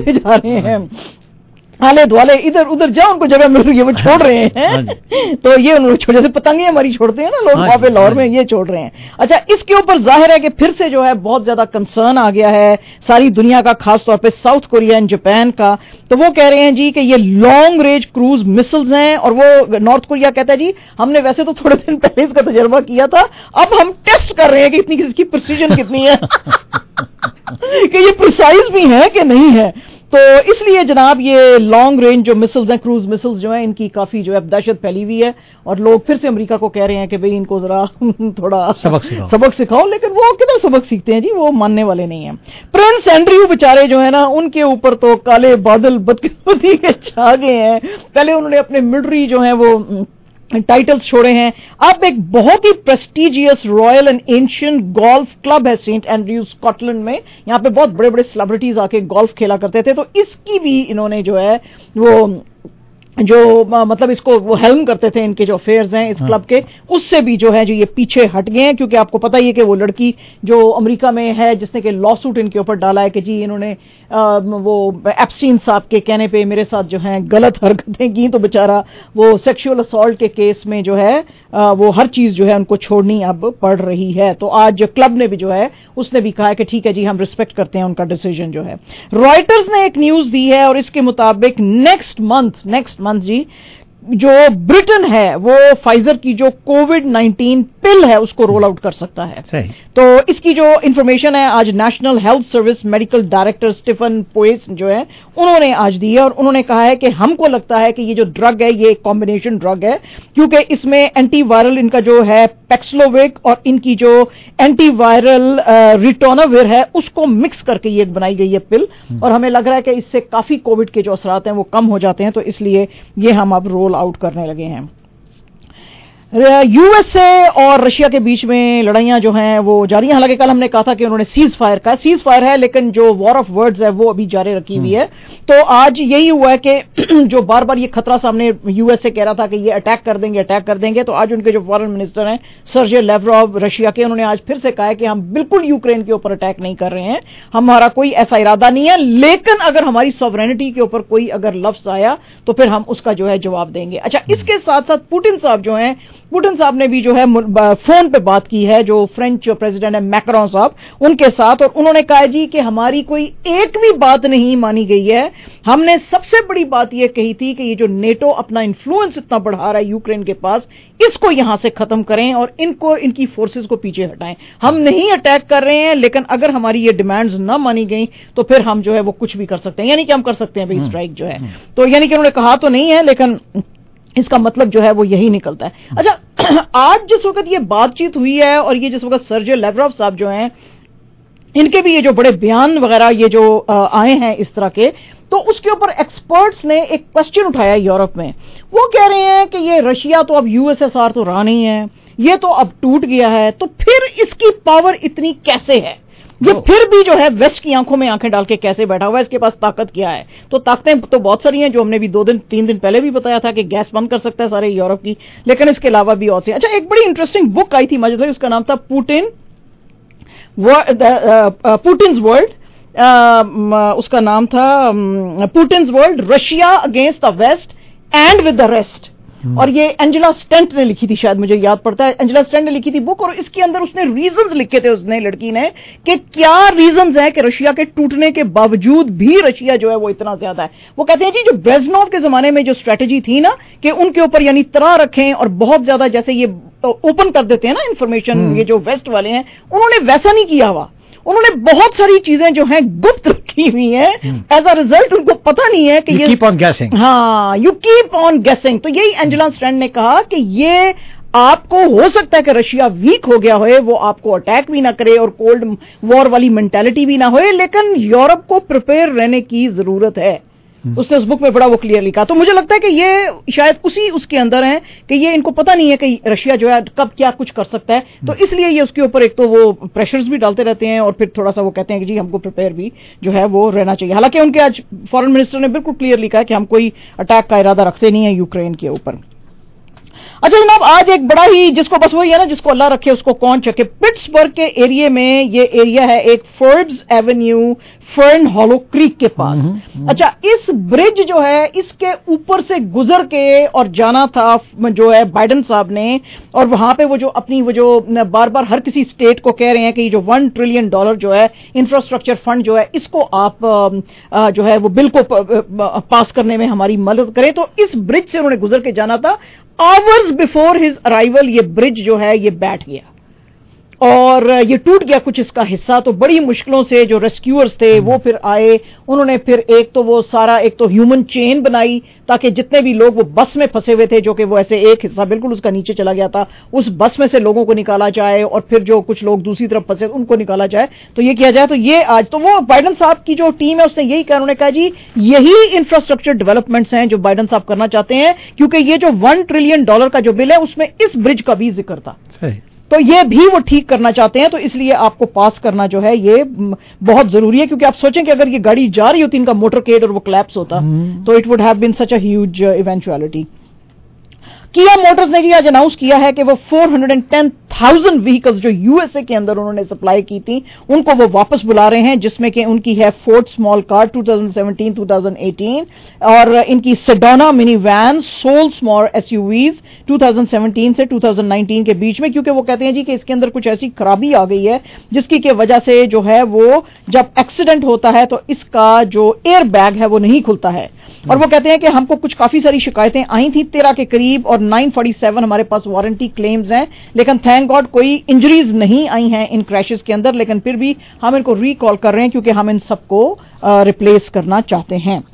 रहे हैं आले द्वाले, इधर उधर जहाँ उनको जगह मिल रही है वो छोड़ रहे हैं। तो ये उन्होंने छोड़, जैसे पतंगे हमारी छोड़ते हैं ना लोग वहां पे लाहौर में, ये छोड़ रहे हैं। अच्छा, इसके ऊपर जाहिर है कि फिर से जो है बहुत ज्यादा कंसर्न आ गया है सारी दुनिया का, खासतौर पे साउथ कोरिया एंड जापान का। तो वो कह रहे हैं जी कि ये लॉन्ग रेंज क्रूज मिसाइल्स हैं, और वो नॉर्थ कोरिया कहता है जी हमने वैसे तो थोड़े दिन पहले इसका तजर्बा किया था, अब हम टेस्ट कर रहे हैं कि इतनी इसकी प्रिसीजन कितनी है कि ये प्रिसाइज भी है कि नहीं है। तो इसलिए जनाब ये लॉन्ग रेंज जो मिसाइल्स हैं, क्रूज मिसाइल्स जो हैं, इनकी काफी जो है दहशत फैली हुई है, और लोग फिर से अमेरिका को कह रहे हैं कि भाई इनको जरा थोड़ा सबक सिखाओ, लेकिन वो किधर सबक सीखते हैं जी, वो मानने वाले नहीं हैं। प्रिंस एंड्रयू बेचारे जो है ना, उनके ऊपर तो काले बादल बदकिस्मती के छा गए हैं। पहले उन्होंने अपने मिलिट्री जो है वो टाइटल्स छोड़े हैं, अब एक बहुत ही prestigious royal and ancient golf club है सेंट एंड्रयू स्कॉटलैंड में, यहाँ पे बहुत बड़े बड़े सेलिब्रिटीज आके गोल्फ खेला करते थे, तो इसकी भी इन्होंने जो है वो जो मतलब इसको वो हेल्म करते थे, इनके जो अफेयर्स हैं इस क्लब के, उससे भी जो है जो ये पीछे हट गए हैं, क्योंकि आपको पता ही है कि वो लड़की जो अमेरिका में है जिसने कि लॉ सूट इनके ऊपर डाला है कि जी इन्होंने वो एप्स्टीन साहब के कहने पे मेरे साथ जो है गलत हरकतें की, तो बेचारा वो सेक्सुअल असॉल्ट के केस में जो है वो हर चीज जो है उनको छोड़नी अब पड़ रही है। तो आज क्लब ने भी जो है उसने भी कहा है कि ठीक है जी हम रिस्पेक्ट करते हैं उनका डिसीजन जो है। रॉयटर्स ने एक न्यूज दी है और इसके मुताबिक नेक्स्ट मंथ जी जो ब्रिटेन है वो फाइजर की जो कोविड-19 पिल है उसको रोल आउट कर सकता है। सही। तो इसकी जो इंफॉर्मेशन है आज National Health Service medical director Stephen Powis जो है उन्होंने आज दी है, और उन्होंने कहा है कि हमको लगता है कि ये जो ड्रग है ये कॉम्बिनेशन ड्रग है, क्योंकि इसमें एंटीवायरल इनका जो है पैक्सलोविक और इनकी जो एंटीवायरल रिटोनाविर है उसको मिक्स करके ये बनाई गई है पिल, और हमें लग रहा है कि इससे काफी कोविड के जो असरात हैं वो कम हो जाते हैं, तो इसलिए ये हम अब रोल आउट करने लगे हैं। यूएसए और रशिया के बीच में लड़ाइयां जो हैं वो जारी हैं। हालांकि कल हमने कहा था कि उन्होंने सीज फायर है, लेकिन जो वॉर ऑफ वर्ड्स है वो अभी जारी रखी हुई है। तो आज यही हुआ है कि जो बार बार ये खतरा सामने यूएसए कह रहा था कि ये अटैक कर देंगे, तो आज उनके जो फॉरेन मिनिस्टर हैं सर्जे लेवरोव रशिया के, उन्होंने आज फिर से कहा है कि हम बिल्कुल यूक्रेन के ऊपर अटैक नहीं कर रहे हैं, हमारा कोई ऐसा इरादा नहीं है, लेकिन अगर हमारी सॉवरेनिटी के ऊपर कोई अगर लफ्ज आया तो फिर हम उसका जो है जवाब देंगे। अच्छा, इसके साथ साथ पुतिन साहब ने भी जो है फोन पे बात की है, जो फ्रेंच प्रेसिडेंट है मैक्रोन साहब उनके साथ, और उन्होंने कहा जी कि हमारी कोई एक भी बात नहीं मानी गई है। हमने सबसे बड़ी बात यह कही थी कि ये जो नेटो अपना इन्फ्लुएंस इतना बढ़ा रहा है यूक्रेन के पास, इसको यहां से खत्म करें और इनकी फोर्सेस को पीछे हटाएं। हम नहीं अटैक कर रहे हैं, लेकिन अगर हमारी ये डिमांड्स ना मानी गई तो फिर हम जो है वो कुछ भी कर सकते हैं, यानी कि हम कर सकते हैं भाई स्ट्राइक जो है। तो यानी कि उन्होंने कहा तो नहीं है, लेकिन इसका मतलब जो है वो यही निकलता है। अच्छा, आज जिस वक्त ये बातचीत हुई है और ये जिस वक्त सर्जे लेवरोव साहब जो हैं इनके भी ये जो बड़े बयान वगैरह ये जो आए हैं इस तरह के, तो उसके ऊपर एक्सपर्ट्स ने एक क्वेश्चन उठाया यूरोप में। वो कह रहे हैं कि ये रशिया तो अब यूएसएसआर तो रहा नहीं है, ये तो अब टूट गया है, तो फिर इसकी पावर इतनी कैसे है, ये फिर भी जो है वेस्ट की आंखों में आंखें डाल के कैसे बैठा हुआ है, इसके पास ताकत क्या है। तो ताकतें तो बहुत सारी हैं, जो हमने भी 2-3 दिन पहले भी बताया था कि गैस बंद कर सकता है सारे यूरोप की, लेकिन इसके अलावा भी और से। अच्छा, एक बड़ी इंटरेस्टिंग बुक आई थी माजिद भाई, उसका नाम था पुटिन्स वर्ल्ड, उसका नाम था Putin's world, Russia against the west and with the rest, और ये एंजेला स्टेंट ने लिखी थी, शायद मुझे याद पड़ता है, एंजेला स्टेंट ने लिखी थी बुक, और इसके अंदर उसने रीजंस लिखे थे, उसने लड़की ने, कि क्या रीजंस हैं कि रशिया के टूटने के बावजूद भी रशिया जो है वो इतना ज्यादा है। वो कहते हैं जी, जो ब्रेजनोव के जमाने में जो स्ट्रेटेजी थी ना कि उनके ऊपर यानी तरह रखें और बहुत ज्यादा जैसे ये ओपन कर देते हैं ना इन्फॉर्मेशन, ये जो वेस्ट वाले हैं, उन्होंने वैसा नहीं किया हुआ। उन्होंने बहुत सारी चीजें जो हैं गुप्त रखी हुई हैं, एज अ रिजल्ट उनको पता नहीं है कि ये कीप ऑन गैसिंग। हाँ, यू कीप ऑन गैसिंग। तो यही एंजेला स्टेंट ने कहा कि ये आपको हो सकता है कि रशिया वीक हो गया हो, वो आपको अटैक भी ना करे और कोल्ड वॉर वाली मेंटालिटी भी ना हो, लेकिन यूरोप को प्रिपेयर रहने की जरूरत है। उसने उस बुक में बड़ा वो क्लियर लिखा। तो मुझे लगता है कि ये शायद उसके अंदर है कि ये इनको पता नहीं है कि रशिया जो है कब क्या कुछ कर सकता है, तो इसलिए ये उसके ऊपर एक तो वो प्रेशर्स भी डालते रहते हैं और फिर थोड़ा सा वो कहते हैं कि जी हमको प्रिपेयर भी जो है वो रहना चाहिए। हालांकि उनके आज फॉरेन मिनिस्टर ने बिल्कुल क्लियर लिखा है कि हम कोई अटैक का इरादा रखते नहीं है यूक्रेन के ऊपर। अच्छा जनाब, आज एक बड़ा ही, जिसको बस वही है ना, जिसको अल्लाह रखे उसको कौन चखे, पिट्सबर्ग के एरिया में, ये एरिया है एक Forbes Avenue Fern Hollow Creek के पास। अच्छा, इस ब्रिज जो है इसके ऊपर से गुजर के और जाना था जो है बाइडेन साहब ने, और वहां पे वो जो अपनी वो जो बार बार हर किसी स्टेट को कह रहे हैं कि ये जो $1 ट्रिलियन जो है इंफ्रास्ट्रक्चर फंड जो है, इसको आप जो है वो बिल को पास करने में हमारी मदद करें। तो इस ब्रिज से उन्होंने गुजर के जाना था। आवर्स बिफोर हिज अराइवल ये ब्रिज जो है ये बैठ गया और ये टूट गया कुछ इसका हिस्सा। तो बड़ी मुश्किलों से जो रेस्क्यूअर्स थे वो फिर आए, उन्होंने फिर एक तो वो सारा एक तो ह्यूमन चेन बनाई ताकि जितने भी लोग वो बस में फंसे हुए थे, जो कि वो ऐसे एक हिस्सा बिल्कुल उसका नीचे चला गया था, उस बस में से लोगों को निकाला जाए और फिर जो कुछ लोग दूसरी तरफ फंसे उनको निकाला जाए, तो ये किया जाए। तो ये आज तो वो बाइडेन साहब की जो टीम है उसने यही कहा, उन्होंने कहा जी यही इंफ्रास्ट्रक्चर डेवलपमेंट्स हैं जो बाइडेन साहब करना चाहते हैं, क्योंकि ये जो $1 ट्रिलियन का जो बिल है उसमें इस ब्रिज का भी जिक्र था, तो ये भी वो ठीक करना चाहते हैं। तो इसलिए आपको पास करना जो है ये बहुत जरूरी है, क्योंकि आप सोचें कि अगर ये गाड़ी जा रही होती इनका मोटरकेड और वो क्लैप्स होता तो it would have been such a huge eventuality. Kia Motors ने आज अनाउंस किया है कि वो 410,000 व्हीकल्स जो यूएसए के अंदर उन्होंने सप्लाई की थी उनको वो वापस बुला रहे हैं, जिसमें कि उनकी है फोर्ड स्मॉल कार 2017-2018 और इनकी Sedona mini van, Soul small SUVs 2017 से 2019 के बीच में, क्योंकि वो कहते हैं जी कि इसके अंदर कुछ ऐसी खराबी आ गई है जिसकी के वजह से जो है वो जब एक्सीडेंट होता है तो इसका जो एयर बैग है वो नहीं खुलता है। और वो कहते हैं कि हमको कुछ काफी सारी शिकायतें आई थी 13 के करीब और 947 हमारे पास वारंटी क्लेम्स हैं, लेकिन थैंक गॉड कोई इंजरीज नहीं आई हैं इन क्रैशेस के अंदर, लेकिन फिर भी हम इनको रिकॉल कर रहे हैं क्योंकि हम इन सबको रिप्लेस करना चाहते हैं।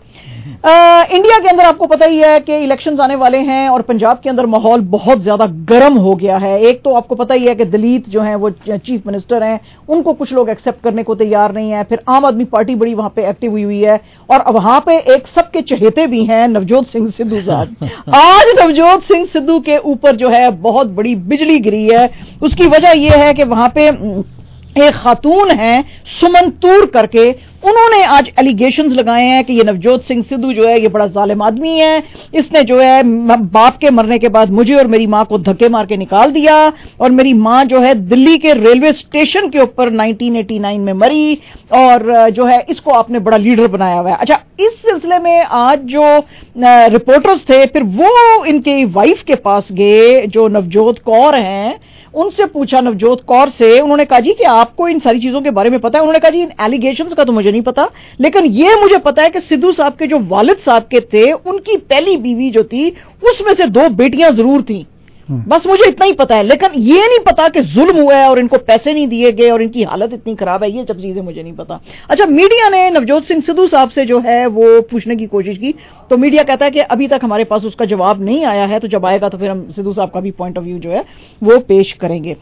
इंडिया के अंदर आपको पता ही है कि इलेक्शंस आने वाले हैं और पंजाब के अंदर माहौल बहुत ज्यादा गर्म हो गया है। एक तो आपको पता ही है कि दलित जो हैं वो चीफ मिनिस्टर हैं, उनको कुछ लोग एक्सेप्ट करने को तैयार नहीं है। फिर आम आदमी पार्टी बड़ी वहां पे एक्टिव हुई है और वहां पे एक सबके चहेते भी हैं नवजोत सिंह सिद्धू साहब। आज नवजोत सिंह सिद्धू के ऊपर जो है बहुत बड़ी बिजली गिरी है। उसकी वजह यह है कि वहां पे एक खातून है सुमन तूर करके, उन्होंने आज एलिगेशंस लगाए हैं कि ये नवजोत सिंह सिद्धू जो है ये बड़ा जालिम आदमी है, इसने जो है बाप के मरने के बाद मुझे और मेरी मां को धक्के मार के निकाल दिया और मेरी मां जो है दिल्ली के रेलवे स्टेशन के ऊपर 1989 में मरी और जो है इसको आपने बड़ा लीडर बनाया हुआ है। अच्छा, इस सिलसिले में आज जो रिपोर्टर्स थे फिर वो इनके वाइफ के पास गए जो नवजोत कौर हैं, उनसे पूछा नवजोत कौर से, उन्होंने कहा जी कि आपको इन सारी चीजों के बारे में पता है? उन्होंने कहा जी इन एलिगेशंस का तो मुझे नहीं पता, लेकिन ये मुझे पता है कि सिद्धू साहब के जो वालिद साहब के थे उनकी पहली बीवी जो थी उसमें से 2 बेटियां जरूर थी, बस मुझे इतना ही पता है। लेकिन ये नहीं पता कि जुल्म हुआ है और इनको पैसे नहीं दिए गए और इनकी हालत इतनी खराब है, ये सब चीजें मुझे नहीं पता। अच्छा, मीडिया ने नवजोत सिंह सिद्धू साहब से जो है वो पूछने की कोशिश की तो मीडिया कहता है कि अभी तक हमारे पास उसका जवाब नहीं आया है, तो जब आएगा तो फिर हम सिद्धू साहब का भी पॉइंट ऑफ व्यू जो है वो पेश करेंगे।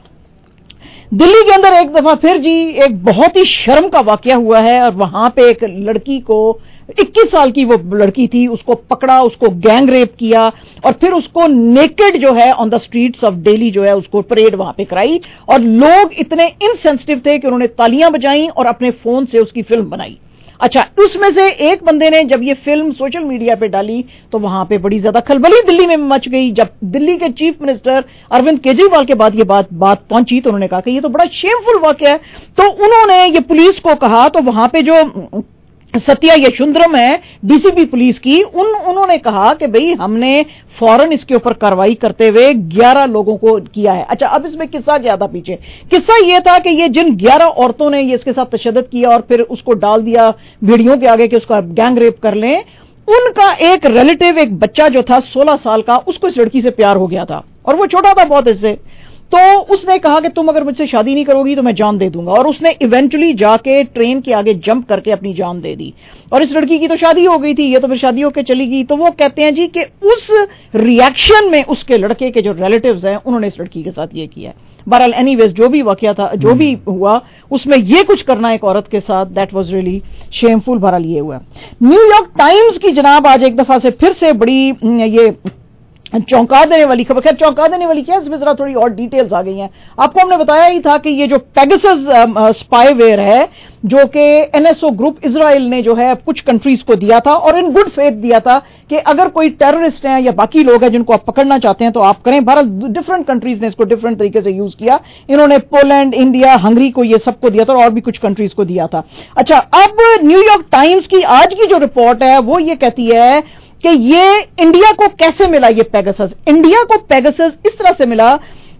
दिल्ली के अंदर एक दफा फिर जी एक बहुत ही शर्म का वाकया हुआ है और वहां पे एक लड़की को 21 साल की वो लड़की थी, उसको पकड़ा, उसको गैंग रेप किया और फिर उसको नेकेड जो है on the streets of Delhi जो है उसको परेड वहां पे कराई और लोग इतने इनसेंसिटिव थे कि उन्होंने तालियां बजाई और अपने फोन से उसकी फिल्म बनाई। अच्छा, उसमें से एक बंदे ने जब ये फिल्म सोशल मीडिया पे डाली तो वहां पे बड़ी ज्यादा खलबली दिल्ली में मच गई। जब दिल्ली के चीफ मिनिस्टर अरविंद केजरीवाल के बाद ये बात पहुंची तो उन्होंने कहा कि ये तो बड़ा शेमफुल वाकया है। तो उन्होंने ये पुलिस को कहा, तो वहां पे जो सत्या यशुंदरम है डीसीपी पुलिस की, उन्होंने कहा कि भाई हमने फौरन इसके ऊपर कार्रवाई करते हुए 11 लोगों को किया है। अच्छा, अब इसमें किस्सा ज्यादा पीछे, किस्सा यह था कि ये जिन 11 औरतों ने ये इसके साथ तशद्दुद किया और फिर उसको डाल दिया वीडियो के आगे कि उसका गैंग रेप कर लें, उनका एक रिलेटिव, एक बच्चा जो था 16 साल का, उसको इस लड़की से प्यार हो गया था और वो छोटा था बहुत इससे, तो उसने कहा कि तुम अगर मुझसे शादी नहीं करोगी तो मैं जान दे दूंगा और उसने इवेंचुअली जाके ट्रेन के आगे जंप करके अपनी जान दे दी और इस लड़की की तो शादी हो गई थी, ये तो फिर शादी होकर चली गई। तो वो कहते हैं जी कि उस रिएक्शन में उसके लड़के के जो रिलेटिव्स हैं उन्होंने इस लड़की के साथ ये किया है। बहरहाल एनीवेज जो भी वाकया था, जो भी हुआ, उसमें ये कुछ करना एक औरत के साथ, दैट वाज रियली शेमफुल। बहरहाल ये हुआ। न्यूयॉर्क टाइम्स की जनाब आज एक दफा से फिर से बड़ी ये चौंका देने वाली खबर, खैर चौंका देने वाली क्या, इसमें जरा थोड़ी और डिटेल्स आ गई हैं। आपको हमने बताया ही था कि ये जो पेगासस स्पाईवेयर है जो कि एनएसओ ग्रुप इजराइल ने जो है कुछ कंट्रीज को दिया था और इन गुड फेथ दिया था कि अगर कोई टेररिस्ट हैं या बाकी लोग हैं जिनको आप पकड़ना चाहते हैं तो आप करें। भारत डिफरेंट कंट्रीज ने इसको डिफरेंट तरीके से यूज किया, इन्होंने पोलैंड, इंडिया, हंगरी को ये सबको दिया था और भी कुछ कंट्रीज को दिया था। अच्छा, अब न्यूयॉर्क टाइम्स की आज की जो रिपोर्ट है वो ये कहती है कि ये इंडिया को कैसे मिला ये पेगासस। इंडिया को पेगासस इस तरह से मिला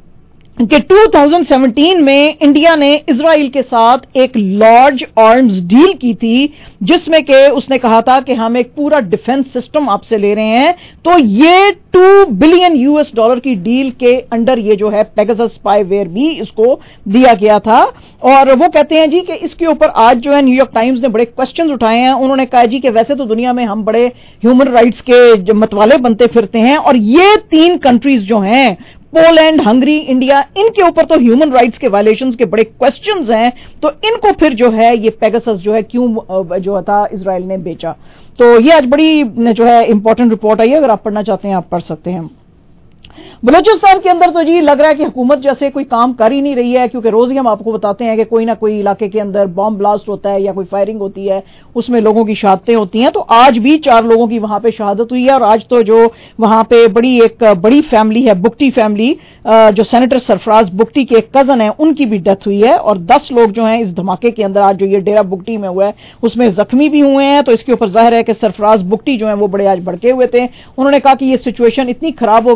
कि 2017 में इंडिया ने इजराइल के साथ एक लार्ज आर्म्स डील की थी जिसमें कि उसने कहा था कि हम एक पूरा डिफेंस सिस्टम आपसे ले रहे हैं। तो ये $2 बिलियन की डील के अंडर ये जो है पेगासस स्पाईवेयर भी इसको दिया गया था। और वो कहते हैं जी कि इसके ऊपर आज जो है न्यूयॉर्क टाइम्स ने बड़े क्वेश्चंस उठाए हैं। उन्होंने कहा जी कि वैसे तो दुनिया में हम बड़े ह्यूमन राइट्स के मतवाले बनते फिरते हैं और ये 3 कंट्रीज जो हैं पोलैंड, हंगरी, इंडिया, इनके ऊपर तो ह्यूमन राइट्स के वायलेशंस के बड़े क्वेश्चंस हैं, तो इनको फिर जो है ये पेगासस जो है क्यों जो था इजराइल ने बेचा। तो ये आज बड़ी जो है इंपॉर्टेंट रिपोर्ट आई है, अगर आप पढ़ना चाहते हैं आप पढ़ सकते हैं। बलूचिस्तान के अंदर तो जी लग रहा है कि हुकूमत जैसे कोई काम कर ही नहीं रही है, क्योंकि रोज ही हम आपको बताते हैं कि कोई ना कोई इलाके के अंदर बॉम्ब ब्लास्ट होता है या कोई फायरिंग होती है, उसमें लोगों की शहादतें होती हैं। तो आज भी 4 लोगों की वहां पे शहादत हुई है और आज तो जो वहां पे एक बड़ी फैमिली है, बुगटी फैमिली, जो सेनेटर सरफराज बुगटी के एक कजन है, उनकी भी डेथ हुई है और 10 लोग जो हैं इस धमाके के अंदर आज जो ये डेरा बुगटी में हुआ है उसमें जख्मी भी हुए हैं। तो इसके ऊपर जाहिर है कि सरफराज बुगटी जो है वो बड़े आज भड़के हुए थे। उन्होंने कहा कि ये सिचुएशन इतनी खराब हो गई है कि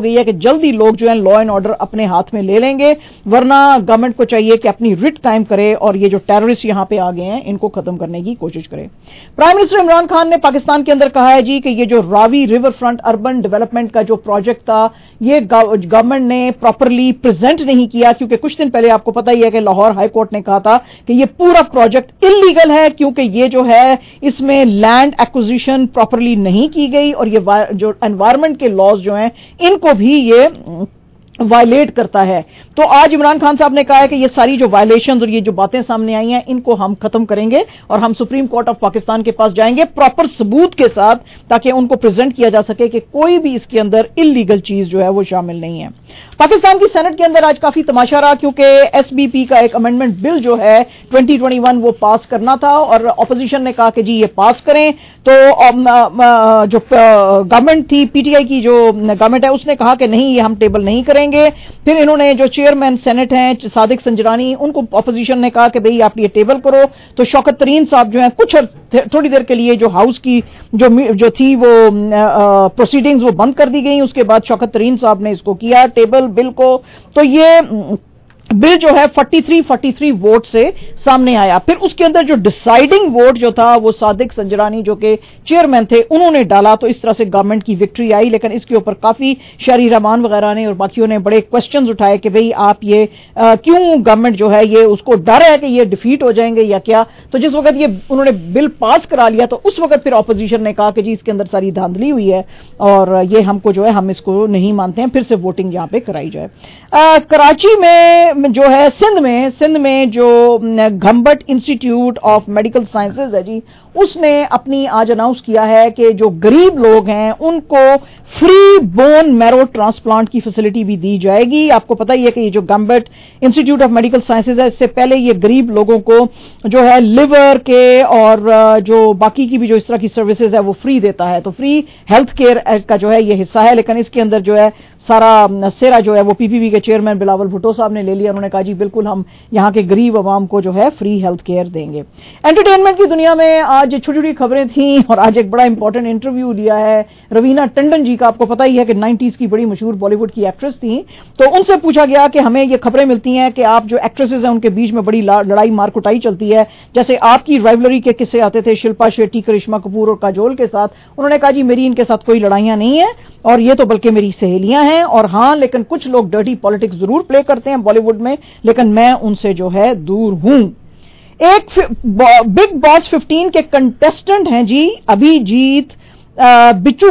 जल्दी लोग जो है लॉ एंड ऑर्डर अपने हाथ में ले लेंगे, वरना गवर्नमेंट को चाहिए कि अपनी रिट कायम करे और ये जो टेररिस्ट यहां पे आ गए हैं इनको खत्म करने की कोशिश करे। प्राइम मिनिस्टर इमरान खान ने पाकिस्तान के अंदर कहा है जी कि ये जो Ravi river front urban development का जो प्रोजेक्ट था ये गवर्नमेंट ने प्रॉपरली प्रेजेंट नहीं किया, क्योंकि कुछ दिन पहले आपको पता ही है कि लाहौर हाई कोर्ट ने कहा था कि ये पूरा प्रोजेक्ट इल्लीगल है, क्योंकि ये जो है इसमें लैंड एक्विजिशन प्रॉपरली नहीं की गई और ये जो एनवायरमेंट के लॉज जो हैं इनको भी ये वायलेट करता है। तो आज इमरान खान साहब ने कहा है कि ये सारी जो वायलेशंस और ये जो बातें सामने आई हैं इनको हम खत्म करेंगे और हम सुप्रीम कोर्ट ऑफ पाकिस्तान के पास जाएंगे प्रॉपर सबूत के साथ, ताकि उनको प्रेजेंट किया जा सके कि कोई भी इसके अंदर इल्लीगल चीज जो है वो शामिल नहीं है। पाकिस्तान की सेनेट के अंदर आज काफी तमाशा रहा, क्योंकि एसबीपी का एक अमेंडमेंट बिल जो है 2021 वो पास करना था और ऑपोजिशन ने कहा कि जी ये पास करें, तो जो गवर्नमेंट थी पीटीआई की जो गवर्नमेंट है उसने कहा कि नहीं ये हम टेबल नहीं करेंगे। फिर इन्होंने जो चेयरमैन सेनेट हैं सादिक संजरानी उनको ऑपोजिशन ने कहा कि भाई आप ये टेबल करो, तो शौकत तरीन साहब जो हैं कुछ थोड़ी देर के लिए जो हाउस की जो थी वो प्रोसीडिंग्स वो बंद कर दी गई। उसके बाद शौकत तरीन साहब ने इसको किया टेबल बिल को, तो ये बिल जो है 43 वोट से सामने आया। फिर उसके अंदर जो डिसाइडिंग वोट जो था वो सादिक संजरानी जो कि चेयरमैन थे उन्होंने डाला, तो इस तरह से गवर्नमेंट की विक्ट्री आई। लेकिन इसके ऊपर काफी शहरी रहमान वगैरह ने और बाकियों ने बड़े क्वेश्चंस उठाए कि भाई आप ये क्यों गवर्नमेंट जो है ये उसको डर है कि ये डिफीट हो जाएंगे या क्या। तो जिस वक्त ये उन्होंने बिल पास करा लिया तो उस वक्त फिर ऑपोजिशन ने कहा कि जी इसके अंदर सारी धांधली हुई है और ये हमको जो है हम इसको नहीं मानते हैं, फिर से वोटिंग यहां पर कराई जाए। कराची में जो है सिंध में जो Gambat institute of medical sciences है जी उसने अपनी आज अनाउंस किया है कि जो गरीब लोग हैं उनको फ्री बोन मैरो ट्रांसप्लांट की फैसिलिटी भी दी जाएगी। आपको पता ही है कि ये जो Gambat institute of medical sciences है इससे पहले ये गरीब लोगों को जो है लिवर के और जो बाकी की भी जो इस तरह की सर्विसेज है वो फ्री देता है, तो फ्री हेल्थ केयर का जो है ये हिस्सा है। लेकिन इसके अंदर जो है सारा सेरा जो है वो पीपीपी के चेयरमैन बिलावल भुट्टो साहब ने ले लिया। उन्होंने कहा जी बिल्कुल हम यहाँ के गरीब आवाम को जो है फ्री हेल्थ केयर देंगे। एंटरटेनमेंट की दुनिया में आज छोटी छोटी खबरें थी और आज एक बड़ा इंपॉर्टेंट इंटरव्यू लिया है रवीना टंडन जी का। आपको पता ही है कि 90s की बड़ी मशहूर बॉलीवुड की एक्ट्रेस थी, तो उनसे पूछा गया कि हमें ये खबरें मिलती हैं कि आप जो एक्ट्रेसेस हैं उनके बीच में बड़ी लड़ाई मारकुटाई चलती है, जैसे आपकी राइवलरी के किस्से आते थे शिल्पा शेट्टी, करिश्मा कपूर और काजोल के साथ। उन्होंने कहा जी मेरी इनके साथ कोई लड़ाइयां नहीं है और ये तो बल्कि मेरी सहेलियां हैं, और हाँ लेकिन कुछ लोग डर्टी पॉलिटिक्स जरूर प्ले करते हैं बॉलीवुड में, लेकिन मैं उनसे जो है दूर हूं। एक बिग बॉस 15 के कंटेस्टेंट हैं जी अभिजीत बिच्चू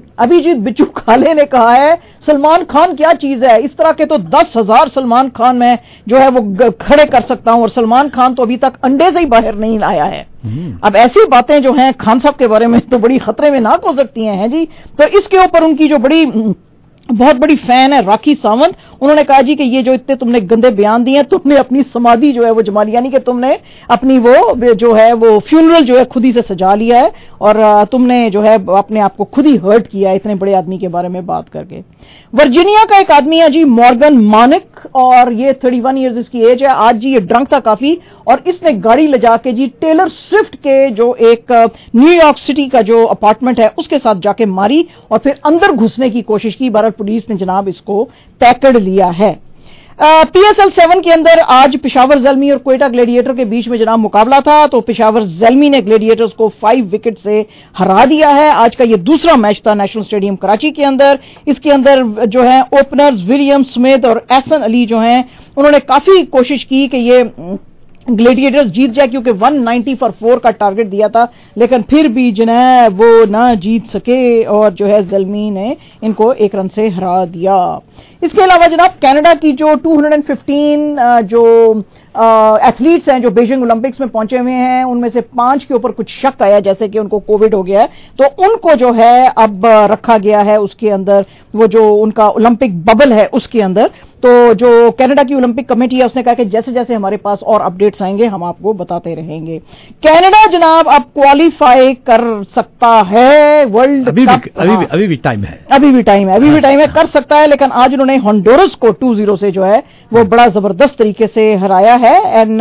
काले ने कहा है सलमान खान क्या चीज है, इस तरह के तो 10,000 सलमान खान में जो है वो खड़े कर सकता हूं और सलमान खान तो अभी तक अंडे से ही बाहर नहीं आया है। अब ऐसी बातें जो हैं खान साहब के बारे में तो बड़ी खतरे में नाक हो सकती हैं जी। तो इसके ऊपर उनकी जो बहुत बड़ी फैन है राखी सावंत, उन्होंने कहा जी कि ये जो इतने तुमने गंदे बयान दिए हैं, तुमने अपनी समाधि जो है वो जमा ली, यानी कि तुमने अपनी वो जो है वो फ्यूनरल जो है खुद ही से सजा लिया है और तुमने जो है अपने आप को खुद ही हर्ट किया है इतने बड़े आदमी के बारे में बात करके। वर्जीनिया का एक आदमी है जी मॉर्गन मानिक और ये 31 ईयर्स इसकी एज है। आज जी ये ड्रंक था काफी और इसने गाड़ी ले जाके जी टेलर स्विफ्ट के जो एक न्यूयॉर्क सिटी का जो अपार्टमेंट है उसके साथ जाके मारी और फिर अंदर घुसने की कोशिश की। भारत पुलिस ने जनाब इसको पकड़ लिया है। PSL 7 के अंदर आज पेशावर ज़ल्मी और क्वेटा ग्लेडिएटर के बीच में जनाब मुकाबला था, तो पेशावर ज़ल्मी ने ग्लेडिएटर्स को 5 विकेट से हरा दिया है। आज का ये दूसरा मैच था नेशनल स्टेडियम कराची के अंदर। इसके अंदर जो है ओपनर्स विलियम स्मिथ और एहसन अली जो हैं उन्होंने काफी कोशिश की कि ये ग्लेडिएटर्स जीत जाए, क्योंकि 190 फॉर 4 का टारगेट दिया था, लेकिन फिर भी जो है वो ना जीत सके और जो है ज़ल्मी ने इनको 1 रन से हरा दिया। इसके अलावा जनाब कनाडा की जो 215 जो एथलीट्स हैं जो बीजिंग ओलंपिक्स में पहुंचे हुए हैं उनमें से 5 के ऊपर कुछ शक आया जैसे कि उनको कोविड हो गया है, तो उनको जो है अब रखा गया है उसके अंदर वो जो उनका ओलंपिक बबल है उसके अंदर। तो जो कनाडा की ओलंपिक कमेटी है उसने कहा कि जैसे जैसे हमारे पास और अपडेट्स आएंगे हम आपको बताते रहेंगे। कनाडा जनाब अब क्वालिफाई कर सकता है वर्ल्ड कप। अभी भी टाइम है, कर सकता है, लेकिन आज उन्होंने होंडुरस को 2-0 से जो है वो बड़ा जबरदस्त तरीके से हराया है। है, and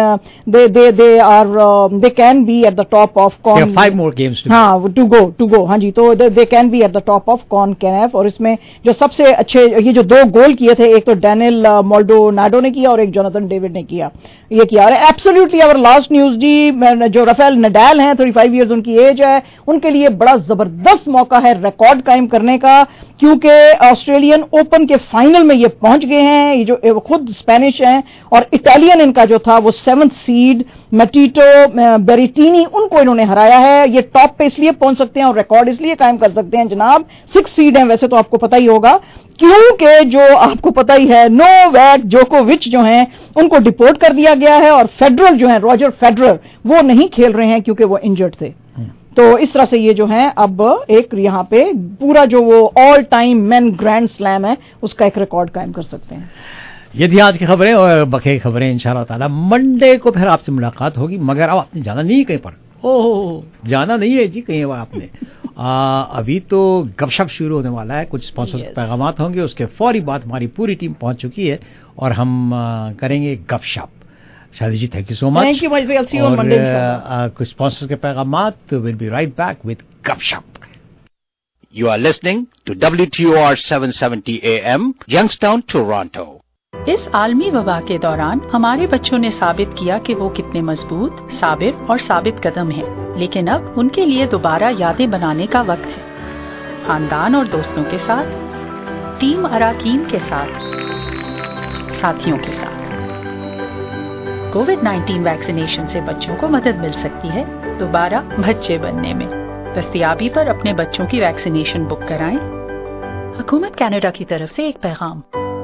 they can be at the top of con. 5 more games to go. हाँ जी, तो they can be at the top of CONCACAF. और इसमें जो सबसे अच्छे ये जो 2 गोल किए थे, एक तो डैनियल माल्डोनाडो ने किया और एक जोनाथन डेविड ने किया, ये किया. और एब्सोल्युटली आवर लास्ट न्यूज जी, जो राफेल नडाल हैं 35 इयर्स उनकी एज है, उनके लिए बड़ा जबरदस्त मौका है रिकॉर्ड कायम करने का, क्योंकि ऑस्ट्रेलियन ओपन के फाइनल में ये पहुंच गए हैं. ये जो खुद स्पेनिश हैं और इटालियन इनका जो था वो 7th सीड मैटिटो बेरेटिनी, उनको इन्होंने हराया है. ये टॉप पे इसलिए पहुंच सकते हैं और रिकॉर्ड इसलिए कायम कर सकते हैं जनाब, 6 सीड हैं वैसे तो आपको पता ही होगा, क्योंकि जो आपको पता ही है नोवैक जोकोविच जो हैं उनको डिपोर्ट कर दिया गया है, और फेडरल जो है रॉजर फेडरर वो नहीं खेल रहे हैं क्योंकि वो इंजर्ड थे. तो इस तरह से ये जो है अब एक यहाँ पे पूरा जो वो all time men grand slam है उसका एक रिकॉर्ड कायम कर सकते हैं. ये थी आज की खबरें और बकी खबरें. इंशाल्लाह ताला मंडे को फिर आपसे मुलाकात होगी, मगर अब आपने जाना नहीं कहीं पर. ओह, जाना नहीं है जी कहीं आपने. अभी तो गपशप शुरू होने वाला है, कुछ स्पॉन्सर्स के पैगाम होंगे, उसके फौरी बाद हमारी पूरी टीम पहुंच चुकी है और हम करेंगे गपशप. शादी जी, thank you so much. Thank you much. See you on Monday. कुछ स्पॉन्सर्स के पैगामात. Will be right back with गपशप. You are listening to WTOR 770 AM, Youngstown, Toronto. इस आलमी वबा के दौरान हमारे बच्चों ने साबित किया कि वो कितने मजबूत, साबिर और साबित कदम हैं. लेकिन अब उनके लिए दोबारा यादें बनाने का वक्त है. खानदान और दोस्तों के साथ, टीम अराकीन के साथ, साथियों के साथ. कोविड-19 वैक्सीनेशन से बच्चों को मदद मिल सकती है दोबारा बच्चे बनने में. दस्तयाबी पर अपने बच्चों की वैक्सीनेशन बुक कराएं. हुकूमत कनाडा की तरफ से एक पैगाम.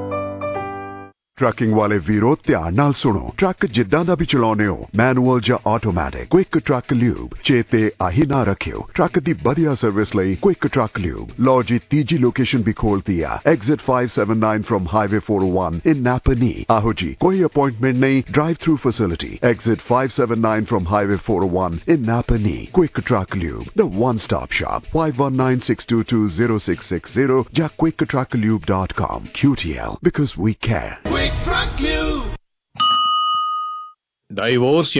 ट्रकिंग वाले वीरो ध्यान नाल सुनो. ट्रक जिद्दां दा भी चलाउने हो, मैनुअल ਜਾਂ ਆਟੋਮੈਟਿਕ, क्विक ट्रक ल्यूब चेते आही ना रखियो. ट्रक दी बढ़िया सर्विस लई क्विक ट्रक ल्यूब. लो जी, तीजी लोकेशन भी खोलती है, exit 579 from highway 401 in Napanee. आहो जी, कोई अपॉइंटमेंट नहीं, drive through facility. Exit 579 from highway 401 in Napanee. Quick truck lube, the one stop shop. 5196220660 या quicktrucklube.com. QTL, because we care. Divorce